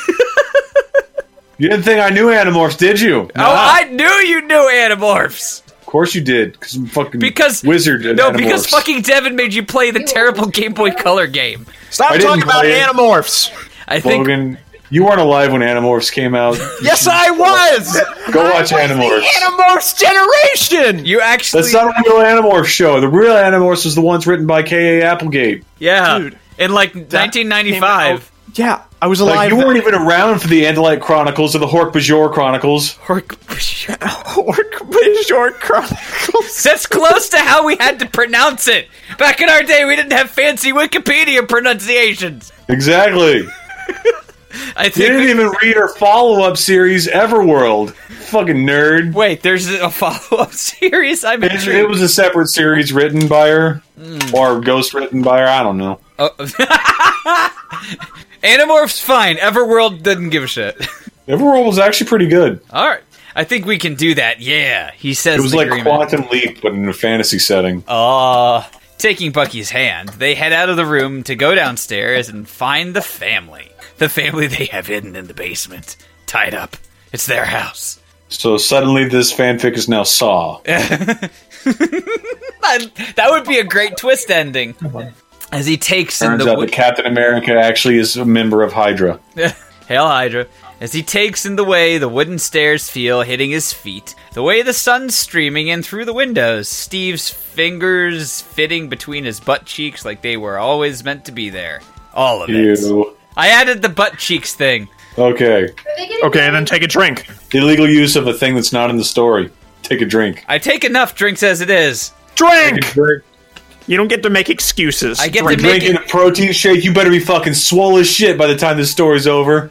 You didn't think I knew Animorphs, did you? Oh, I knew you knew Animorphs. Of course you did, because I'm fucking Because wizard. at no, because Animorphs. fucking Devin made you play the terrible Game Boy Color game. Stop I didn't talking about play it. Animorphs. I think Logan, you weren't alive when Animorphs came out. Yes, I was. Go watch Animorphs. Animorphs generation. you actually. That's not a real Animorphs show. The real Animorphs was the ones written by K A Applegate. yeah, Dude, in like nineteen ninety-five. Yeah, I was alive. Like, you weren't even around for the Andalite Chronicles or the Hork-Bajor Chronicles. Short Chronicles. That's close to how we had to pronounce it. Back in our day, we didn't have fancy Wikipedia pronunciations. Exactly. I You think. didn't we- even read our follow-up series, Everworld. Fucking nerd. Wait, there's a follow-up series. I'm It, intrigued. it was a separate series written by her, or ghost written by her. I don't know. Oh. Animorphs, fine. Everworld doesn't give a shit. Everworld was actually pretty good. All right, I think we can do that. Yeah, he says It was the like agreement. Quantum Leap, but in a fantasy setting. Oh, Taking Bucky's hand, they head out of the room to go downstairs and find the family. The family they have hidden in the basement, tied up. It's their house. So suddenly this fanfic is now Saw. That would be a great twist ending. As he takes in Turns the out that Captain America actually is a member of Hydra. Hail Hydra. As he takes in the way the wooden stairs feel hitting his feet, the way the sun's streaming in through the windows, Steve's fingers fitting between his butt cheeks like they were always meant to be there. All of it. Ew. I added the butt cheeks thing. Okay. Okay, then take a drink. Illegal use of a thing that's not in the story. Take a drink. I take enough drinks as it is. Drink! You don't get to make excuses. I get We're to make drinking it... a protein shake. You better be fucking swole as shit by the time this story's over.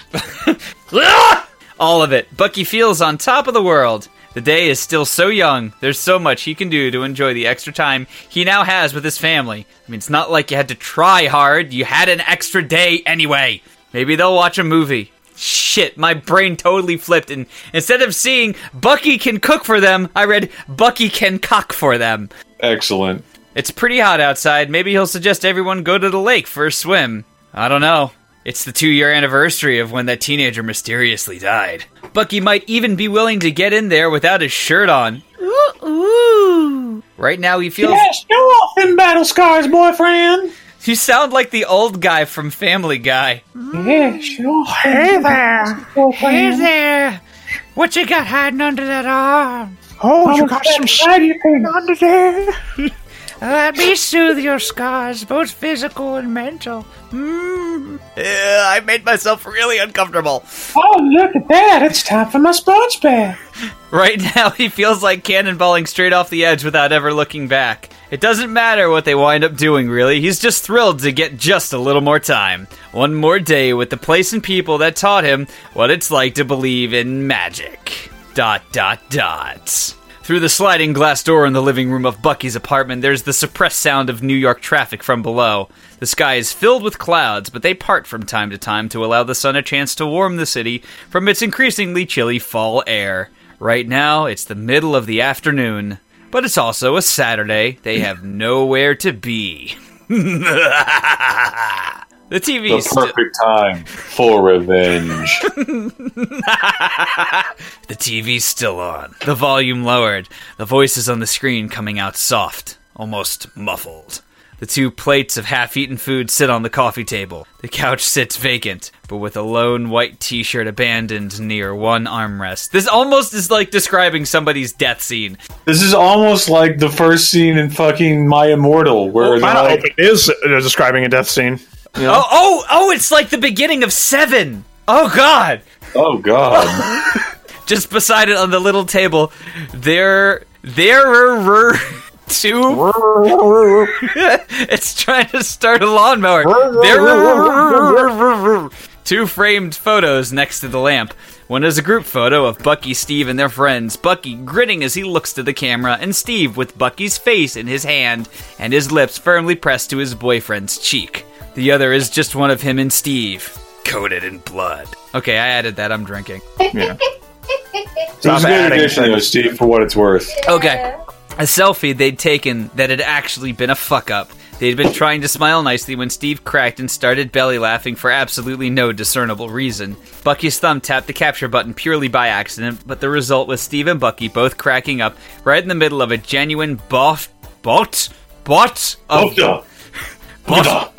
All of it. Bucky feels on top of the world. The day is still so young. There's so much he can do to enjoy the extra time he now has with his family. I mean, it's not like you had to try hard. You had an extra day anyway. Maybe they'll watch a movie. Shit, my brain totally flipped, and instead of seeing Bucky can cook for them, I read Bucky can cock for them. Excellent. It's pretty hot outside. Maybe he'll suggest everyone go to the lake for a swim. I don't know. It's the two-year anniversary of when that teenager mysteriously died. Bucky might even be willing to get in there without his shirt on. Ooh, ooh. Right now he feels... Yes, show off them battle scars, boyfriend. You sound like the old guy from Family Guy. Yeah, sure. Hey there. Hey there! What you got hiding under that arm? Oh, you got some shiny thing under there. Let me soothe your scars, both physical and mental. Mm. Yeah, I made myself really uncomfortable. Oh, look at that. It's time for my sports bag. Right now, he feels like cannonballing straight off the edge without ever looking back. It doesn't matter what they wind up doing, really. He's just thrilled to get just a little more time. One more day with the place and people that taught him what it's like to believe in magic. Dot, dot, dot. Through the sliding glass door in the living room of Bucky's apartment, there's the suppressed sound of New York traffic from below. The sky is filled with clouds, but they part from time to time to allow the sun a chance to warm the city from its increasingly chilly fall air. Right now, it's the middle of the afternoon, but it's also a Saturday. They have nowhere to be. The T V The perfect time for revenge. The T V's still on. The volume lowered. The voices on the screen coming out soft, almost muffled. The two plates of half-eaten food sit on the coffee table. The couch sits vacant, but with a lone white t-shirt abandoned near one armrest. This almost is like describing somebody's death scene. This is almost like the first scene in fucking My Immortal, where I they're don't like, hope it is uh, describing a death scene. You know? Oh, oh, oh, it's like the beginning of Seven. Oh, God. oh god. Just beside it on the little table, there, there are two... It's trying to start a lawnmower. There are two framed photos next to the lamp. One is a group photo of Bucky, Steve, and their friends. Bucky grinning as he looks to the camera, and Steve with Bucky's face in his hand and his lips firmly pressed to his boyfriend's cheek. The other is just one of him and Steve, coated in blood. Okay, I added that. I'm drinking. Yeah. It was a good adding addition, though, Steve, for what it's worth. Okay. A selfie they'd taken that had actually been a fuck-up. They'd been trying to smile nicely when Steve cracked and started belly laughing for absolutely no discernible reason. Bucky's thumb tapped the capture button purely by accident, but the result was Steve and Bucky both cracking up right in the middle of a genuine bot... Bot? Bot? Of... Bot. Bot.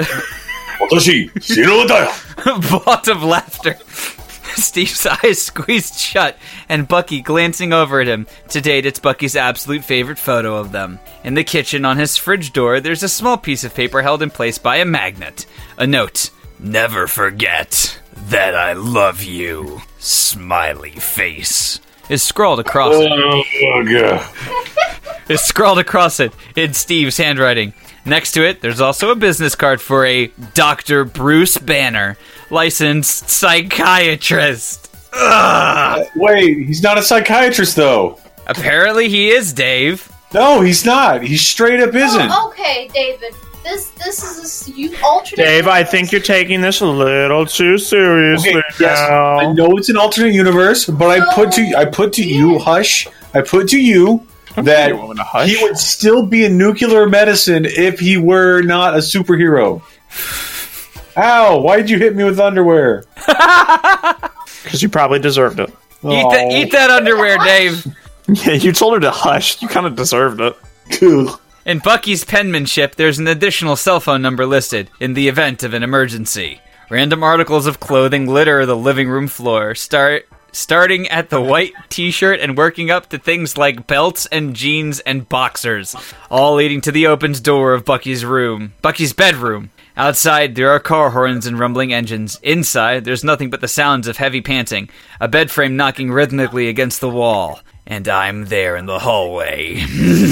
Bot of laughter. Steve's eyes squeezed shut, and Bucky glancing over at him. To date, it's Bucky's absolute favorite photo of them. In the kitchen, on his fridge door, there's a small piece of paper held in place by a magnet. A note. Never forget that I love you. Smiley face. Is scrawled across it. Oh god. Is scrawled across it in Steve's handwriting. Next to it, there's also a business card for a Doctor Bruce Banner, licensed psychiatrist. Ugh. Wait, he's not a psychiatrist, though. Apparently he is, Dave. No, he's not. He straight up isn't. Oh, okay, David. This this is a s- you alternate. Dave, I think you're taking this a little too seriously Okay, yes, now. I know it's an alternate universe, but I put to I put to you, hush. I put to you that You want me to hush? he would still be in nuclear medicine if he were not a superhero. Ow, why'd you hit me with underwear? Because you probably deserved it. Eat, the, eat that underwear, Dave. Yeah, you told her to hush. You kind of deserved it. Cool. In Bucky's penmanship, there's an additional cell phone number listed in the event of an emergency. Random articles of clothing litter the living room floor, start starting at the white t-shirt and working up to things like belts and jeans and boxers, all leading to the opened door of Bucky's room, Bucky's bedroom. Outside, there are car horns and rumbling engines. Inside, there's nothing but the sounds of heavy panting, a bed frame knocking rhythmically against the wall. And I'm there in the hallway.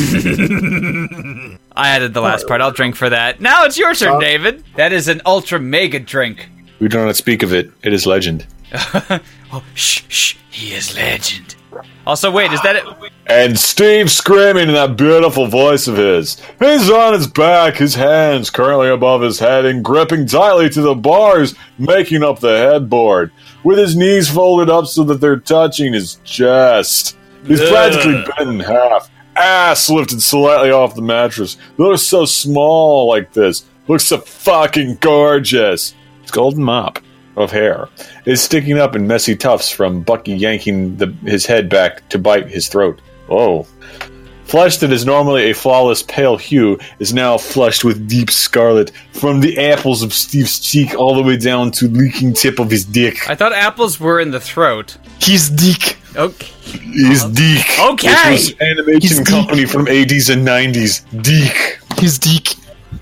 I added the last part. I'll drink for that. Now it's your turn, David. That is an ultra mega drink. We do not speak of it. It is legend. Oh, shh, shh. He is legend. Also, wait, is that it? And Steve screaming in that beautiful voice of his. He's on his back, his hands currently above his head and gripping tightly to the bars making up the headboard, with his knees folded up so that they're touching his chest. He's Ugh. practically bent in half, ass lifted slightly off the mattress. Looks so small like this. Looks so fucking gorgeous. His golden mop of hair is sticking up in messy tufts from Bucky yanking the, his head back to bite his throat. Whoa. Flesh that is normally a flawless pale hue is now flushed with deep scarlet from the apples of Steve's cheek all the way down to leaking tip of his dick. I thought apples were in the throat. He's Deke. Okay. His dick. Okay. Which was an animation He's company from eighties and nineties. Deke. He's Deke.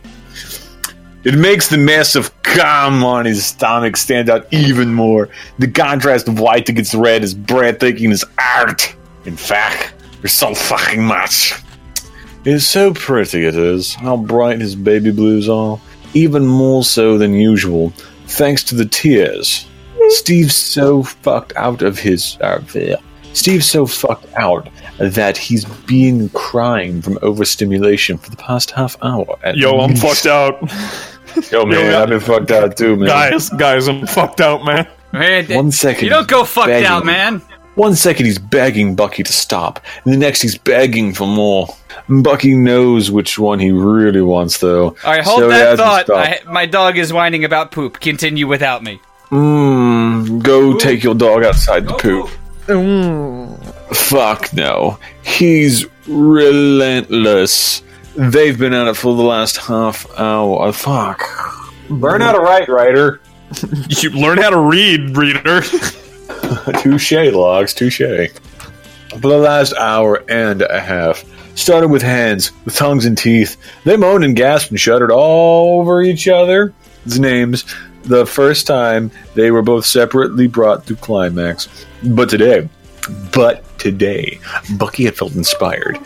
It makes the massive cum on his stomach stand out even more. The contrast of white against red is breathtaking as art. In fact, there's so fucking much. It's so pretty it is, how bright his baby blues are. Even more so than usual, thanks to the tears. Steve's so fucked out of his... Uh, Steve's so fucked out that he's been crying from overstimulation for the past half hour. At Yo, I'm least. fucked out. Yo, man, Yo, I've been fucked out too, man. Guys, guys, I'm fucked out, man. Man, One second. You don't go fucked begging. out, man. One second he's begging Bucky to stop, and the next he's begging for more. Bucky knows which one he really wants, though. All right, hold so he that hasn't thought. stopped. I, my dog is whining about poop. Continue without me. Mmm, go take your dog outside to poop. Mm. Fuck no. He's relentless. They've been at it for the last half hour. Fuck. Learn how to write, writer. You learn how to read, reader. Touche, Logs, touche. For the last hour and a half, started with hands, with tongues and teeth. They moaned and gasped and shuddered all over each other's names the first time they were both separately brought to climax. But today, but today, Bucky had felt inspired.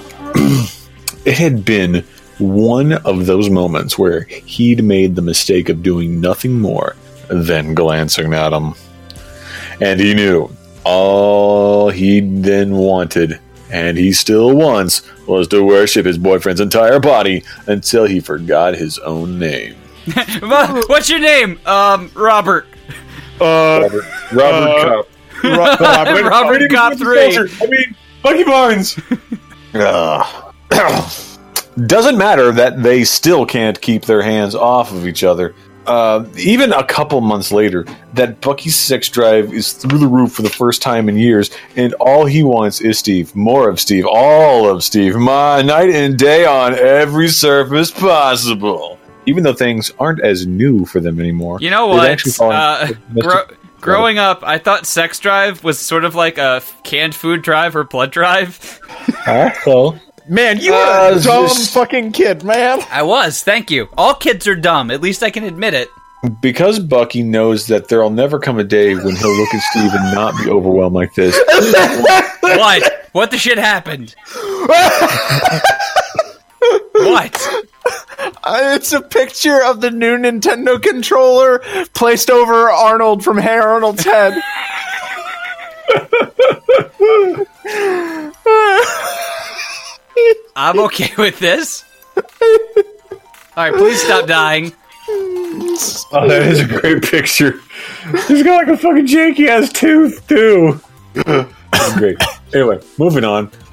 It had been one of those moments where he'd made the mistake of doing nothing more than glancing at him. And he knew all he then wanted, and he still wants, was to worship his boyfriend's entire body until he forgot his own name. What's your name? Um, Robert. Uh, Robert, Robert Uh, Cup. Ro- Robert, Robert Guthrie. I mean, Bucky Barnes. Ugh. Doesn't matter that they still can't keep their hands off of each other. Uh, even a couple months later, that Bucky's sex drive is through the roof for the first time in years, and all he wants is Steve. More of Steve. All of Steve. My night and day on every surface possible. Even though things aren't as new for them anymore. You know they've what? actually fallen- Uh, gro- growing up, I thought sex drive was sort of like a canned food drive or blood drive. Asshole. man, you Uh, are a dumb this- fucking kid, man. I was, thank you. All kids are dumb. At least I can admit it. Because Bucky knows that there'll never come a day when he'll look at Steve and not be overwhelmed like this. What? What the shit happened? What? Uh, it's a picture of the new Nintendo controller placed over Arnold from Hey Arnold's head. I'm okay with this. Alright, please stop dying. Oh, that is a great picture. He's got like a fucking janky ass tooth, too. That's great. Anyway, moving on.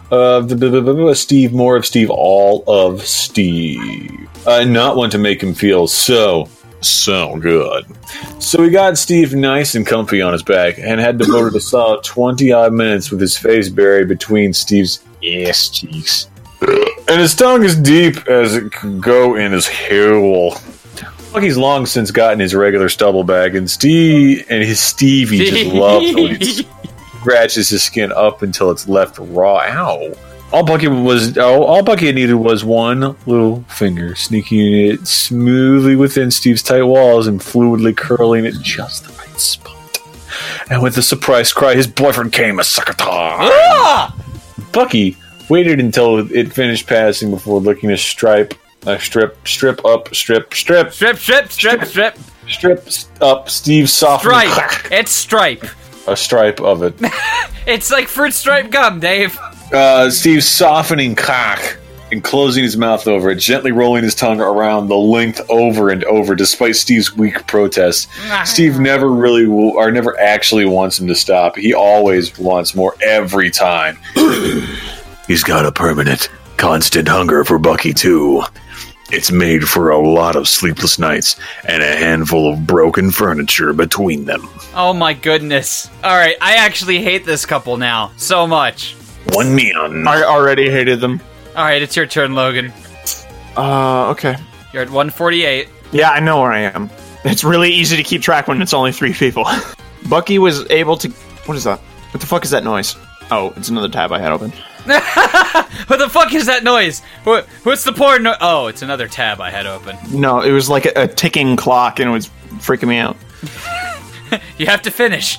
of the, the, the, the Steve, more of Steve, all of Steve. Uh, not one to make him feel so, so good. So he got Steve nice and comfy on his back and had devoted a solid twenty-odd minutes with his face buried between Steve's ass cheeks. And his tongue as deep as it could go in his hole. Bucky's long since gotten his regular stubble back, and Steve and his Stevie just loves when he scratches his skin up until it's left raw. Ow! All Bucky was oh, all Bucky needed was one little finger, sneaking it smoothly within Steve's tight walls and fluidly curling it just the right spot. And with a surprised cry, his boyfriend came a second time. Ah! Bucky waited until it finished passing before looking to stripe, uh, strip, strip up, strip, strip, Strip, strip, strip, strip. strip up Steve's soft Stripe. It's stripe. a stripe of it. It's like fruit stripe gum, Dave. Uh, Steve's softening cock and closing his mouth over it, gently rolling his tongue around the length over and over, despite Steve's weak protests. Steve never really, will, or never actually wants him to stop. He always wants more every time. He's got a permanent, constant hunger for Bucky, too. It's made for a lot of sleepless nights and a handful of broken furniture between them. Oh my goodness. Alright, I actually hate this couple now. So much. One man. I already hated them. Alright, it's your turn, Logan. Uh, okay. You're at one forty-eight. Yeah, I know where I am. It's really easy to keep track when it's only three people. Bucky was able to... What is that? What the fuck is that noise? Oh, it's another tab I had open. What the fuck is that noise? What, what's the porn no- Oh, it's another tab I had open. No, it was like a, a ticking clock and it was freaking me out. You have to finish.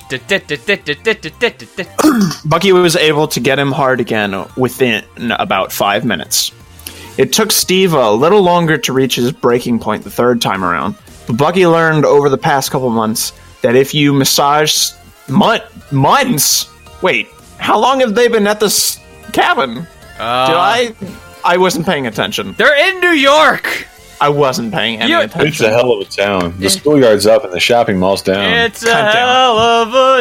Bucky was able to get him hard again within about five minutes. It took Steve a little longer to reach his breaking point the third time around, but Bucky learned over the past couple months that if you massage... Month, months? Wait, how long have they been at this cabin? Uh, Did I... I wasn't paying attention. They're in New York! I wasn't paying any You- attention. It's a hell of a town. The schoolyard's up and the shopping mall's down. It's a Cut down. hell of a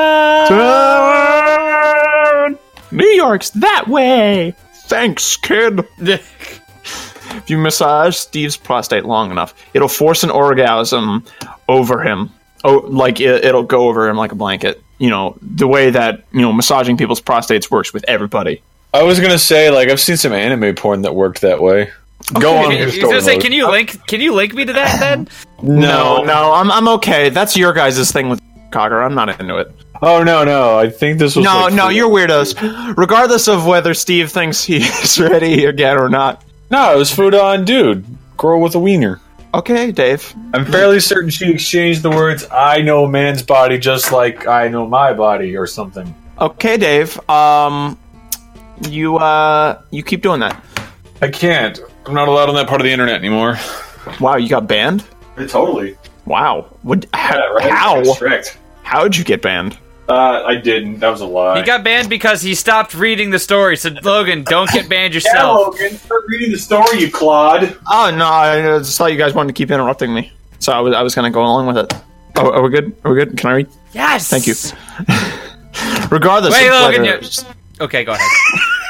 time. New York's that way. Thanks, kid. If you massage Steve's prostate long enough, it'll force an orgasm over him. Oh, like it, it'll go over him like a blanket. You know, the way that, you know, massaging people's prostates works with everybody. I was gonna say, like, I've seen some anime porn that worked that way. Go on. I was gonna say, can you link? Can you link me to that then? No, no, I'm I'm okay. That's your guys' thing with Cocker. I'm not into it. Oh no, no. I think this was. No, like, no, for- you're weirdos. Regardless of whether Steve thinks he's ready again or not. No, it was Fudan dude, girl with a wiener. Okay, Dave. I'm fairly certain she exchanged the words "I know a man's body just like I know my body" or something. Okay, Dave. Um, you uh, you keep doing that. I can't. I'm not allowed on that part of the internet anymore. Wow, you got banned. Totally. Wow. What? How? Yeah, right? How? Strict. How'd you get banned? Uh, I didn't. That was a lie. He got banned because he stopped reading the story. Said, Logan, don't get banned Yeah, yourself. Logan, start reading the story, you clod. Oh no, I just thought you guys wanted to keep interrupting me, so I was I was gonna go along with it. Oh, are we good? Are we good? Can I read? Yes. Thank you. Regardless. Wait, of Logan. whether- You... Okay, go ahead.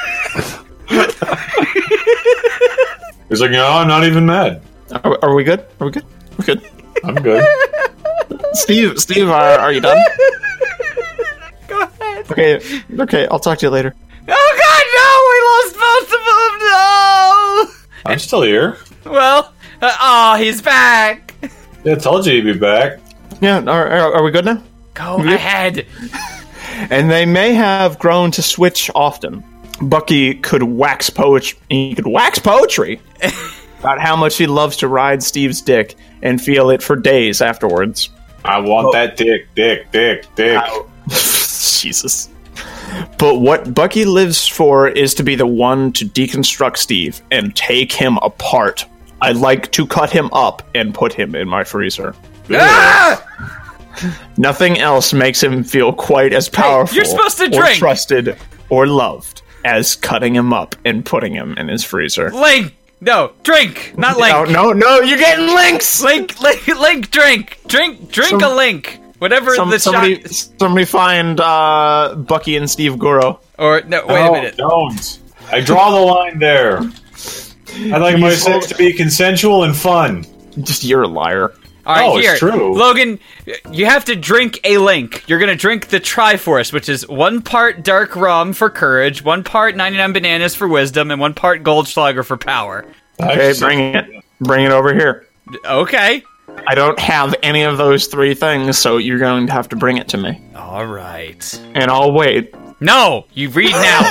He's like, no, I'm not even mad. Are, are we good? Are we good? We're good. I'm good. Steve, Steve, are, are you done? Go ahead. Okay, okay. I'll talk to you later. Oh God, no! We lost both of them. I'm still here. No. Well, uh, oh, he's back. Yeah, I told you he'd be back. Yeah. Are, are, are we good now? Go ahead. And they may have grown to switch often. Bucky could wax poetry. He could wax poetry about how much he loves to ride Steve's dick and feel it for days afterwards. I want that dick, dick, dick, dick. Jesus. But what Bucky lives for is to be the one to deconstruct Steve and take him apart. I like to cut him up and put him in my freezer. Ah! Nothing else makes him feel quite as powerful you're supposed to or drink. trusted or loved as cutting him up and putting him in his freezer. Link. No, drink, not link. No, no, no, you're getting links! Link, link, link, drink. Drink, drink Some- a link. Whatever Some, the somebody, shot... somebody find uh, Bucky and Steve Goro. Or, no, wait no, a minute. Don't. I draw the line there. I'd like my sex to be consensual and fun. Just you're a liar. All right, Oh, it's here. true. Logan, you have to drink a link. You're going to drink the Triforce, which is one part dark rum for courage, one part ninety-nine bananas for wisdom, and one part Goldschlager for power. Okay, bring it. Bring it over here. Okay. I don't have any of those three things, so you're going to have to bring it to me. All right. And I'll wait. No, you read now.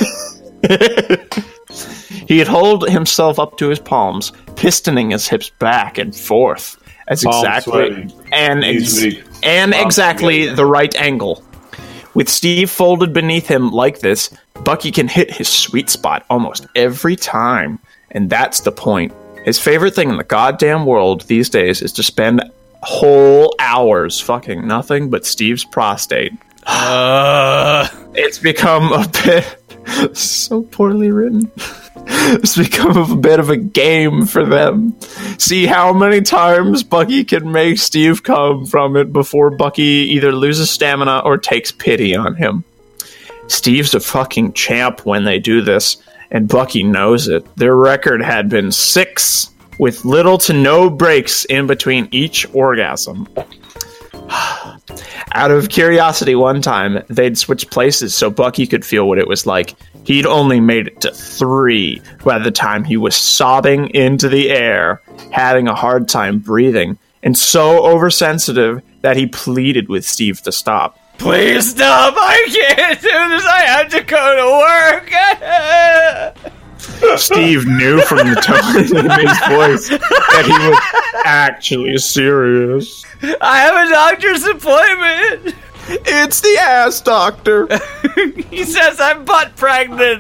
He'd hold himself up to his palms, pistoning his hips back and forth. As Palm exactly sweating. and Knees ex- weak. and Palm exactly sweating. the right angle. With Steve folded beneath him like this, Bucky can hit his sweet spot almost every time. And that's the point. His favorite thing in the goddamn world these days is to spend whole hours fucking nothing but Steve's prostate. Uh, It's become a bit so poorly written. It's become a bit of a game for them. See how many times Bucky can make Steve come from it before Bucky either loses stamina or takes pity on him. Steve's a fucking champ when they do this, and Bucky knows it. Their record had been six, with little to no breaks in between each orgasm. Out of curiosity one time, they'd switch places so Bucky could feel what it was like. He'd only made it to three by the time he was sobbing into the air, having a hard time breathing, and so oversensitive that he pleaded with Steve to stop. please stop. I can't do this. I have to go to work. Steve knew from the tone in his voice that he was actually serious. I have a doctor's appointment. It's the ass doctor. He says I'm butt pregnant.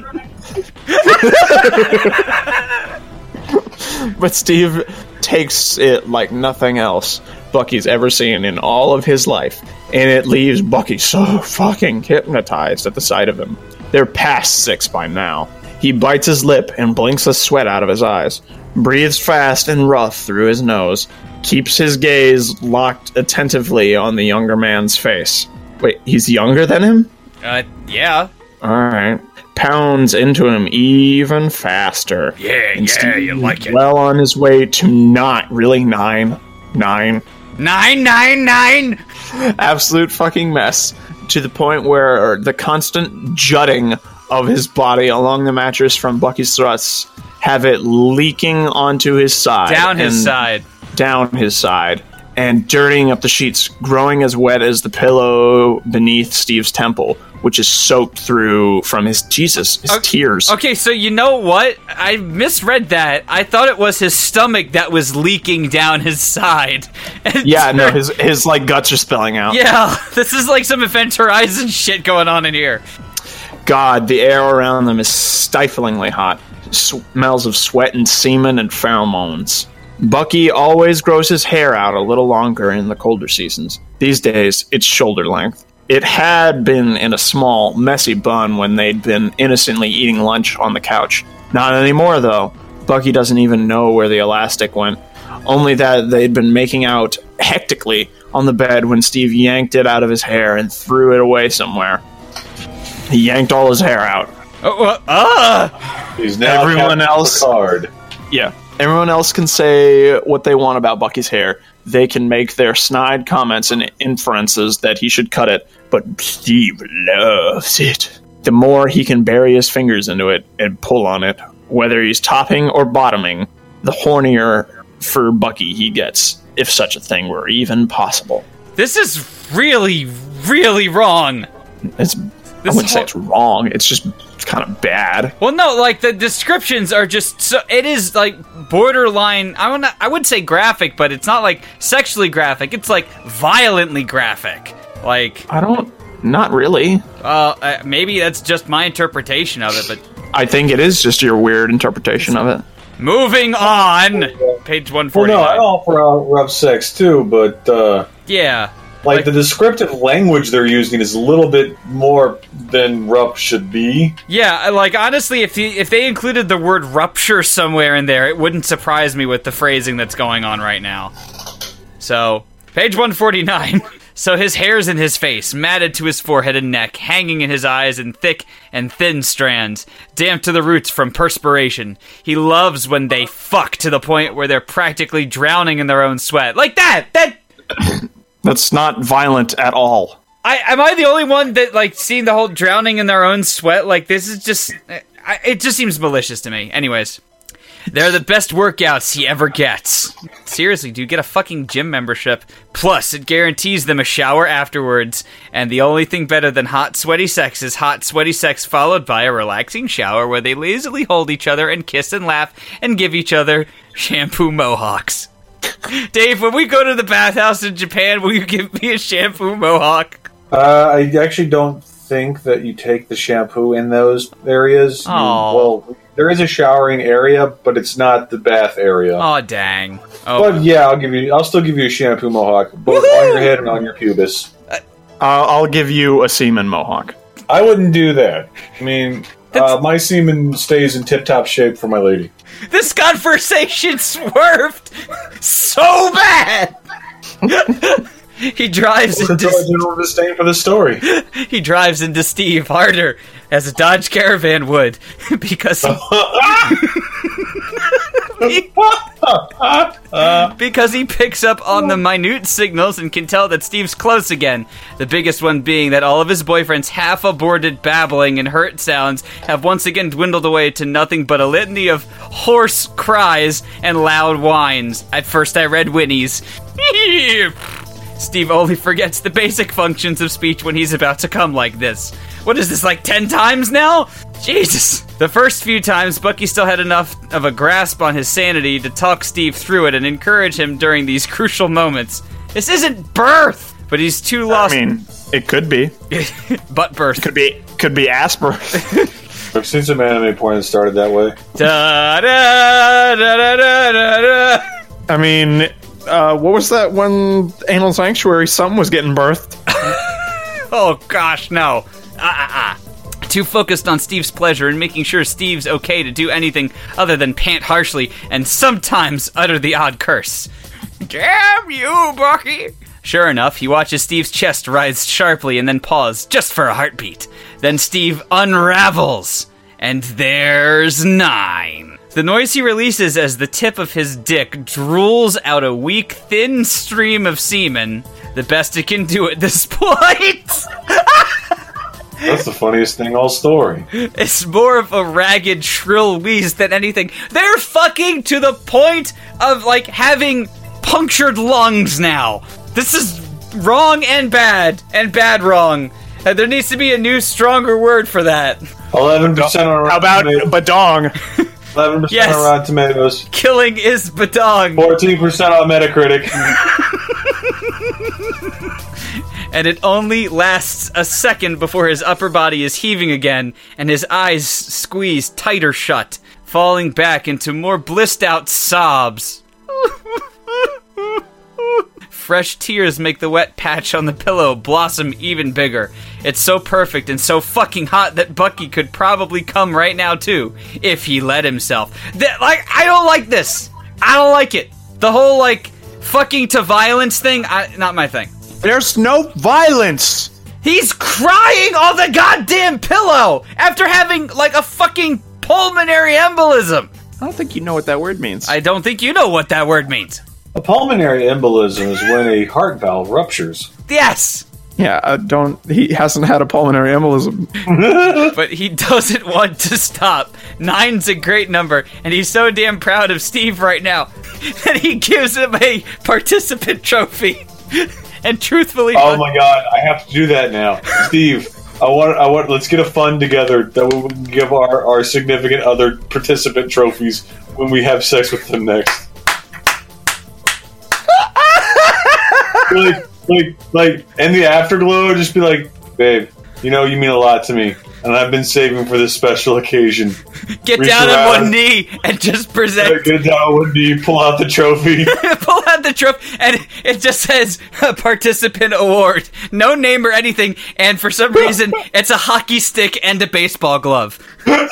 But Steve takes it like nothing else Bucky's ever seen in all of his life, and it leaves Bucky so fucking hypnotized at the sight of him. They're past six by now. He bites his lip and blinks the sweat out of his eyes, breathes fast and rough through his nose, keeps his gaze locked attentively on the younger man's face. Wait, he's younger than him? Uh, yeah. Alright. Pounds into him even faster. Yeah, And yeah, Steve you like it. well on his way to not really nine. Nine. Nine, nine, nine. Absolute fucking mess. To the point where the constant jutting of his body along the mattress from Bucky's thrusts have it leaking onto his side. Down his and- side. Down his side. And dirtying up the sheets, growing as wet as the pillow beneath Steve's temple, which is soaked through from his, Jesus, his Okay, tears. Okay, so you know what? I misread that. I thought it was his stomach that was leaking down his side. And- Yeah, no, his, his, like, guts are spilling out. Yeah, this is like some Event Horizon shit going on in here. God, the air around them is stiflingly hot. Smells of sweat and semen and pheromones. Bucky always grows his hair out a little longer in the colder seasons. These days, it's shoulder length. It had been in a small, messy bun when they'd been innocently eating lunch on the couch. Not anymore, though. Bucky doesn't even know where the elastic went. Only that they'd been making out hectically on the bed when Steve yanked it out of his hair and threw it away somewhere. He yanked all his hair out. Oh, uh, uh, He's now Everyone Captain else- Picard. Yeah. Everyone else can say what they want about Bucky's hair. They can make their snide comments and inferences that he should cut it, but Steve loves it. The more he can bury his fingers into it and pull on it, whether he's topping or bottoming, the hornier for Bucky he gets, if such a thing were even possible. this is really, really wrong. It's, I wouldn't say it's wrong, it's just kind of bad. Well, no, like the descriptions are just so. It is like borderline. I would not, I would say graphic, but it's not like sexually graphic. It's like violently graphic. Like, I don't, not really. uh, uh maybe that's just my interpretation of it. But I think it is just your weird interpretation of it. moving on, page one Well, no, I forty-nine. offer out rough sex too, but uh, Yeah, like, the descriptive language they're using is a little bit more than rough should be. yeah. Like honestly, if the, if they included the word rupture somewhere in there, it wouldn't surprise me with the phrasing that's going on right now. So, page one forty-nine. So his hair's in his face, matted to his forehead and neck, hanging in his eyes in thick and thin strands, damp to the roots from perspiration. He loves when they fuck to the point where they're practically drowning in their own sweat. Like that! That... That's not violent at all. I, am I the only one that, like, seeing the whole drowning in their own sweat? Like, this is just... I, it just seems malicious to me. Anyways. They're the best workouts he ever gets. Seriously, dude, get a fucking gym membership. Plus, it guarantees them a shower afterwards. And the only thing better than hot, sweaty sex is hot, sweaty sex followed by a relaxing shower where they lazily hold each other and kiss and laugh and give each other shampoo mohawks. Dave, when we go to the bathhouse in Japan, will you give me a shampoo mohawk? Uh, I actually don't think that you take the shampoo in those areas. You, well, there is a showering area, but it's not the bath area. Oh, dang. Oh. But yeah, I'll give you. I'll still give you a shampoo mohawk, both Woo-hoo! On your head and on your pubis. Uh, I'll give you a semen mohawk. I wouldn't do that. I mean, uh, my semen stays in tip-top shape for my lady. This conversation swerved so bad. He drives into general disdain for the story. He drives into Steve harder as a Dodge Caravan would because he, because he picks up on the minute signals and can tell that Steve's close again. The biggest one being that all of his boyfriend's half-aborted babbling and hurt sounds have once again dwindled away to nothing but a litany of hoarse cries and loud whines. At first I read whinnies. Steve only forgets the basic functions of speech when he's about to come like this. What is this, like ten times now? Jesus. The first few times, Bucky still had enough of a grasp on his sanity to talk Steve through it and encourage him during these crucial moments. This isn't birth, but he's too lost. I mean, it could be. Butt birth. Could be, could be ass birth. I've seen some anime porn that started that way. Da, da, da, da, da, da, da. I mean... Uh, what was that one Anal Sanctuary something was getting birthed? Oh, gosh, no. Ah, ah, ah. Too focused on Steve's pleasure and making sure Steve's okay to do anything other than pant harshly and sometimes utter the odd curse. Damn you, Bucky! Sure enough, he watches Steve's chest rise sharply and then pause, just for a heartbeat. Then Steve unravels, and there's nine. The noise he releases as the tip of his dick drools out a weak, thin stream of semen. The best it can do at this point. That's the funniest thing all story. It's more of a ragged, shrill wheeze than anything. They're fucking to the point of, like, having punctured lungs now. This is wrong and bad, and bad wrong. Uh, there needs to be a new, stronger word for that. eleven percent on How about badong? eleven percent Yes. on Rotten Tomatoes. Killing is badong. fourteen percent on Metacritic. And it only lasts a second before his upper body is heaving again, and his eyes squeeze tighter shut, falling back into more blissed-out sobs. Fresh tears make the wet patch on the pillow blossom even bigger. It's so perfect and so fucking hot that Bucky could probably come right now too, if he let himself. That, like, I don't like this. I don't like it. The whole, like, fucking to violence thing, I, not my thing. There's no violence. He's crying on the goddamn pillow after having, like, a fucking pulmonary embolism. I don't think you know what that word means. I don't think you know what that word means. A pulmonary embolism is when a heart valve ruptures. Yes. Yeah, I don't. He hasn't had a pulmonary embolism. But he doesn't want to stop. Nine's a great number, and he's so damn proud of Steve right now that he gives him a participant trophy. And truthfully, oh my god, I have to do that now, Steve. I want, I want. Let's get a fund together that we can give our, our significant other participant trophies when we have sex with them next. like, like, like, and the afterglow, just be like, babe, you know, you mean a lot to me, and I've been saving for this special occasion. Get Reach down around, on one knee and just present. Get down on one knee, pull out the trophy. Pull out the trophy, and it just says participant award. No name or anything, and for some reason, it's a hockey stick and a baseball glove. God,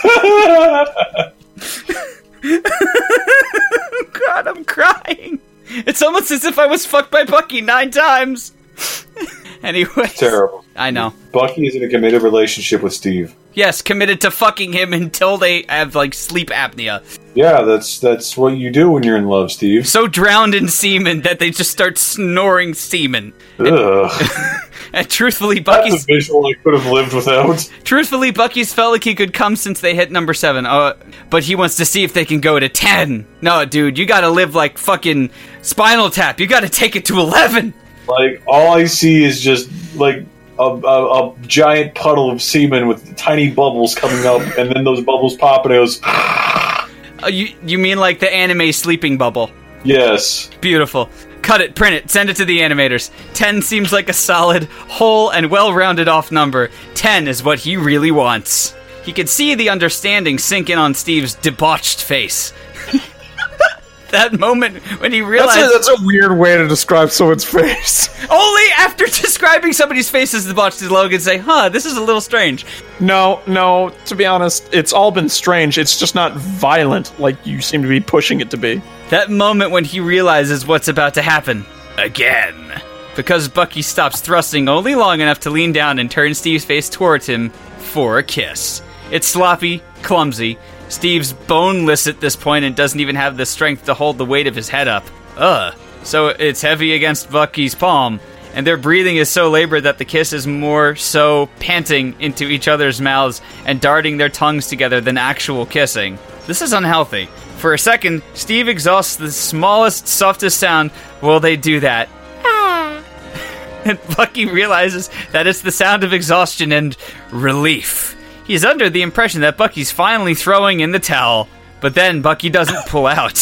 I'm crying. It's almost as if I was fucked by Bucky nine times. Anyway, Terrible. I know. Bucky is in a committed relationship with Steve. Yes, committed to fucking him until they have, like, sleep apnea. Yeah, that's that's what you do when you're in love, Steve. So drowned in semen that they just start snoring semen. Ugh. And truthfully, That's Bucky's a visual I could have lived without. truthfully Bucky's felt like he could come since they hit number seven. Uh, but he wants to see if they can go to ten. No, dude, you gotta live like fucking Spinal Tap. You gotta take it to eleven. Like, all I see is just, like, a, a, a giant puddle of semen with tiny bubbles coming up, and then those bubbles pop, and it goes, Uh, you you mean like the anime sleeping bubble? yes. Beautiful. Cut it, print it, send it to the animators. ten seems like a solid, whole, and well-rounded off number. ten is what he really wants. He could see the understanding sink in on Steve's debauched face. That moment when he That's realized... a, that's a weird way to describe someone's face. Only after describing somebody's face as debauched did Logan say, huh, this is a little strange. No, no, to be honest, it's all been strange. It's just not violent like you seem to be pushing it to be. That moment when he realizes what's about to happen. Again. Because Bucky stops thrusting only long enough to lean down and turn Steve's face towards him for a kiss. It's sloppy, clumsy. Steve's boneless at this point and doesn't even have the strength to hold the weight of his head up. Ugh. So it's heavy against Bucky's palm, and their breathing is so labored that the kiss is more so panting into each other's mouths and darting their tongues together than actual kissing. This is unhealthy. For a second, Steve exhausts the smallest, softest sound while they do that. And Bucky realizes that it's the sound of exhaustion and relief. He's under the impression that Bucky's finally throwing in the towel, but then Bucky doesn't pull out.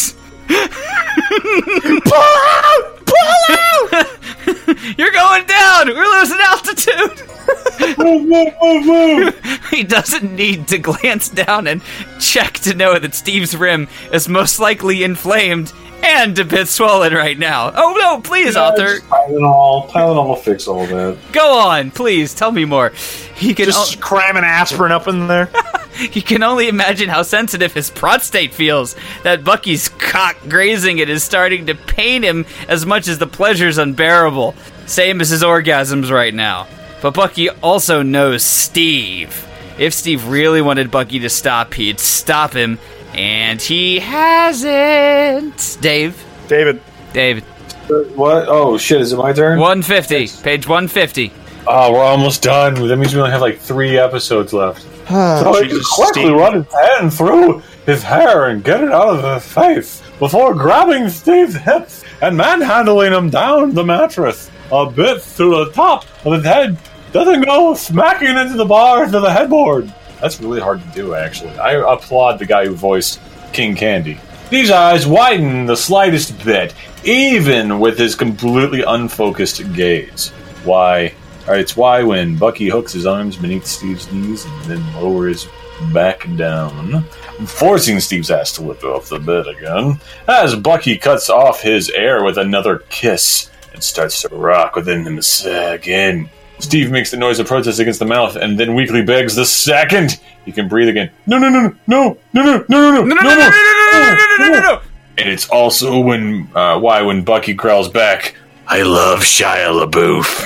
Pull out! Pull out! You're going down! We're losing altitude! Move, move, move, move. He doesn't need to glance down and check to know that Steve's rim is most likely inflamed and a bit swollen right now. Oh no, please, author. Tylenol. Tylenol will fix all that. Go on, please, tell me more. He can Just o- cramming aspirin up in there. He can only imagine how sensitive his prostate feels. That Bucky's cock grazing it is starting to pain him as much as the pleasure's unbearable. Same as his orgasms right now. But Bucky also knows Steve. If Steve really wanted Bucky to stop, he'd stop him. And he hasn't. Dave? David. David. What? Oh, shit, is it my turn? one fifty. Page one fifty. Oh, we're almost done. That means we only have like three episodes left. So he Jesus, just quickly Steve. run his hand through his hair and get it out of his face before grabbing Steve's hips and manhandling him down the mattress a bit through the top of his head. Doesn't go smacking into the bars of the headboard. That's really hard to do, actually. I applaud the guy who voiced King Candy. Steve's eyes widen the slightest bit, even with his completely unfocused gaze. Why? Alright, it's why when Bucky hooks his arms beneath Steve's knees and then lowers back down, forcing Steve's ass to lift off the bed again, as Bucky cuts off his air with another kiss and starts to rock within him again. Steve makes the noise of protest against the mouth and then weakly begs the second he can breathe again. No, no, no, no, no, no, no, no, no, no, no, no, no, no, no, no, no. And it's also when uh, why when Bucky growls back, I love Shia LaBeouf.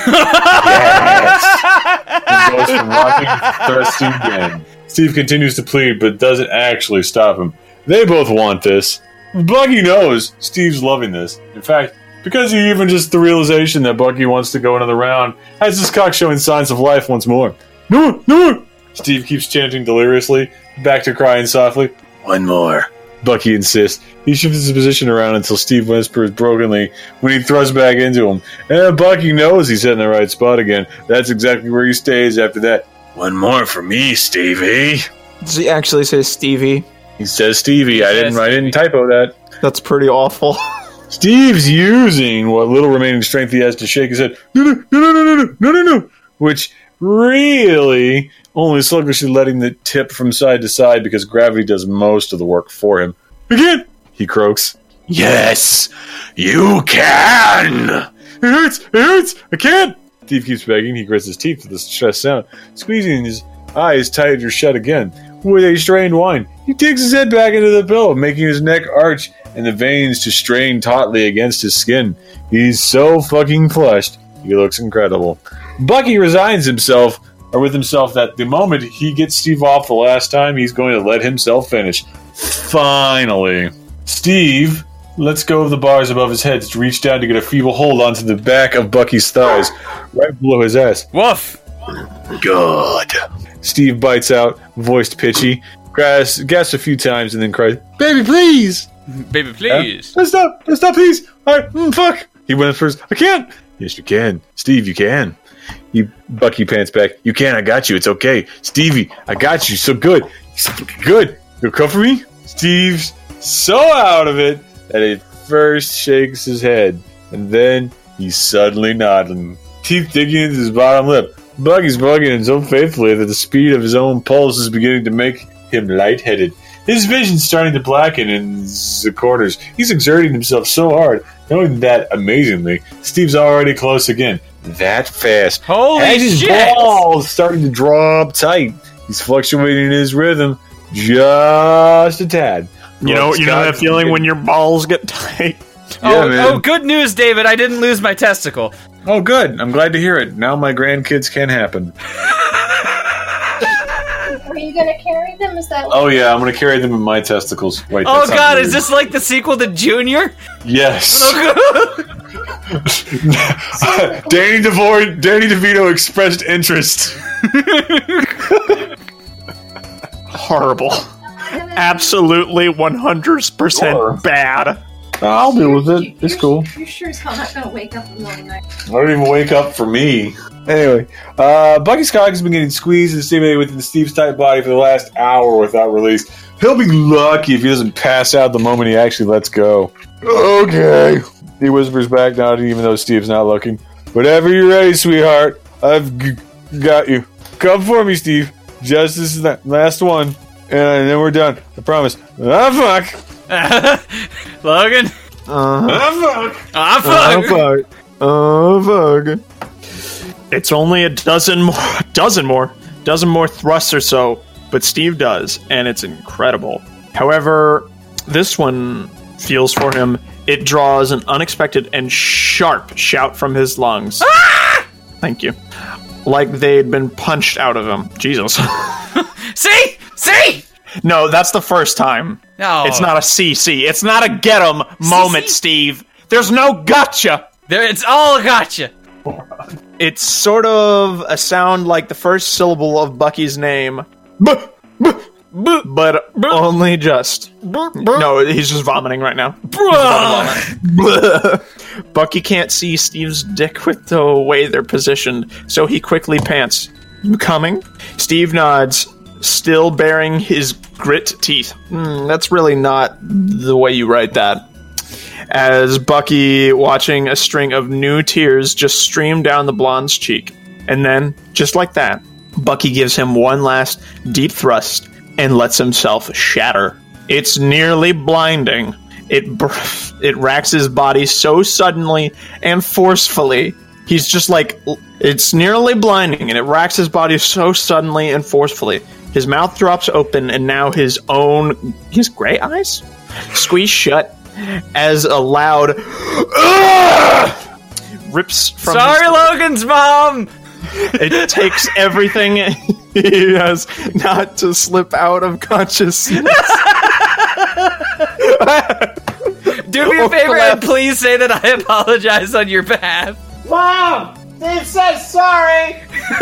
Yes. And goes from rocking to thrusting again. Steve continues to plead, but doesn't actually stop him. They both want this. Bucky knows Steve's loving this. In fact, because he even just the realization that Bucky wants to go another round, has his cock showing signs of life once more. No, no! Steve keeps chanting deliriously, back to crying softly. One more. Bucky insists. He shifts his position around until Steve whispers brokenly when he thrusts back into him. And Bucky knows he's in the right spot again. That's exactly where he stays after that. One more for me, Stevie. Does he actually say Stevie? He says Stevie. I didn't. says I didn't typo that. That's pretty awful. Steve's using what little remaining strength he has to shake his head. No, no, no, no, no, no, no, no, no. Which really only sluggishly letting the tip from side to side because gravity does most of the work for him. Again, he croaks. Yes, you can. It hurts. It hurts. I can't. Steve keeps begging. He grits his teeth with the stressed sound, squeezing his eyes tighter shut again. With a strained whine, he digs his head back into the pillow, making his neck arch and the veins to strain tautly against his skin. He's so fucking flushed, he looks incredible. Bucky resigns himself, or with himself, that the moment he gets Steve off the last time, he's going to let himself finish. Finally. Steve lets go of the bars above his head to reach down to get a feeble hold onto the back of Bucky's thighs, right below his ass. Woof! Good. Steve bites out, voiced pitchy, gasps, gasps a few times, and then cries, "Baby, please! Baby, please. Uh, stop! Stop, please! Alright, mm, fuck!" He went first. "I can't!" "Yes, you can. Steve, you can." He, Bucky pants back. "You can, I got you, it's okay. Stevie, I got you, so good. So good. You'll come for me?" Steve's so out of it that he first shakes his head, and then he's suddenly nodding, teeth digging into his bottom lip. Bucky's bugging him so faithfully that the speed of his own pulse is beginning to make him lightheaded. His vision's starting to blacken in the corners. He's exerting himself so hard, knowing that, amazingly, Steve's already close again. That fast. Holy As his shit! balls starting to drop tight. He's fluctuating his rhythm just a tad. You know, Look, you know Scott- that feeling when your balls get tight. Oh, Yeah, man. oh, good news, David. I didn't lose my testicle. Oh, good. I'm glad to hear it. Now my grandkids can happen. Are you gonna carry them? Is that? Oh, yeah, I'm going to carry them in my testicles. Wait, Oh, that's not God. weird. Is this like the sequel to Junior? Yes. Danny DeVore, Danny DeVito expressed interest. Horrible. Absolutely one hundred percent Sure. bad. I'll deal with You- it. It's you're- cool. You're sure as hell not gonna wake up in the middle of the night. I don't even wake up for me. Anyway, uh, Bucky's cock has been getting squeezed and stimulated within Steve's tight body for the last hour without release. He'll be lucky if he doesn't pass out the moment he actually lets go. Okay. He whispers back, nodding even though Steve's not looking. Whenever you're ready, sweetheart, I've g- got you. Come for me, Steve. Just this is the last one, and then we're done. I promise. Ah, fuck. Logan? Uh-huh. Ah, fuck. Ah, Oh, fuck. fuck. Oh, fuck. It's only a dozen more, dozen more, dozen more thrusts or so, but Steve does, and it's incredible. However, this one feels for him. It draws an unexpected and sharp shout from his lungs. Ah! Thank you. Like they'd been punched out of him. Jesus. See? See? No, that's the first time. No. It's not a C C. It's not a get 'em moment, C C? Steve. There's no gotcha. There, it's all gotcha. It's sort of a sound like the first syllable of Bucky's name. B- b- b- but only just. No, he's just vomiting right now. Bucky can't see Steve's dick with the way they're positioned, so he quickly pants. "You coming?" Steve nods, still baring his grit teeth. Hmm, that's really not the way you write that. As Bucky, watching a string of new tears just stream down the blonde's cheek. And then, just like that, Bucky gives him one last deep thrust and lets himself shatter. It's nearly blinding. It br- it racks his body so suddenly and forcefully. He's just like, it's nearly blinding, and it racks his body so suddenly and forcefully. His mouth drops open, and now his own, his gray eyes squeeze shut as a loud rips from Sorry, his- Logan's mom. It takes everything he has not to slip out of consciousness. Do me a Or favor and collapse. please say that I apologize on your behalf. Mom! Steve says sorry!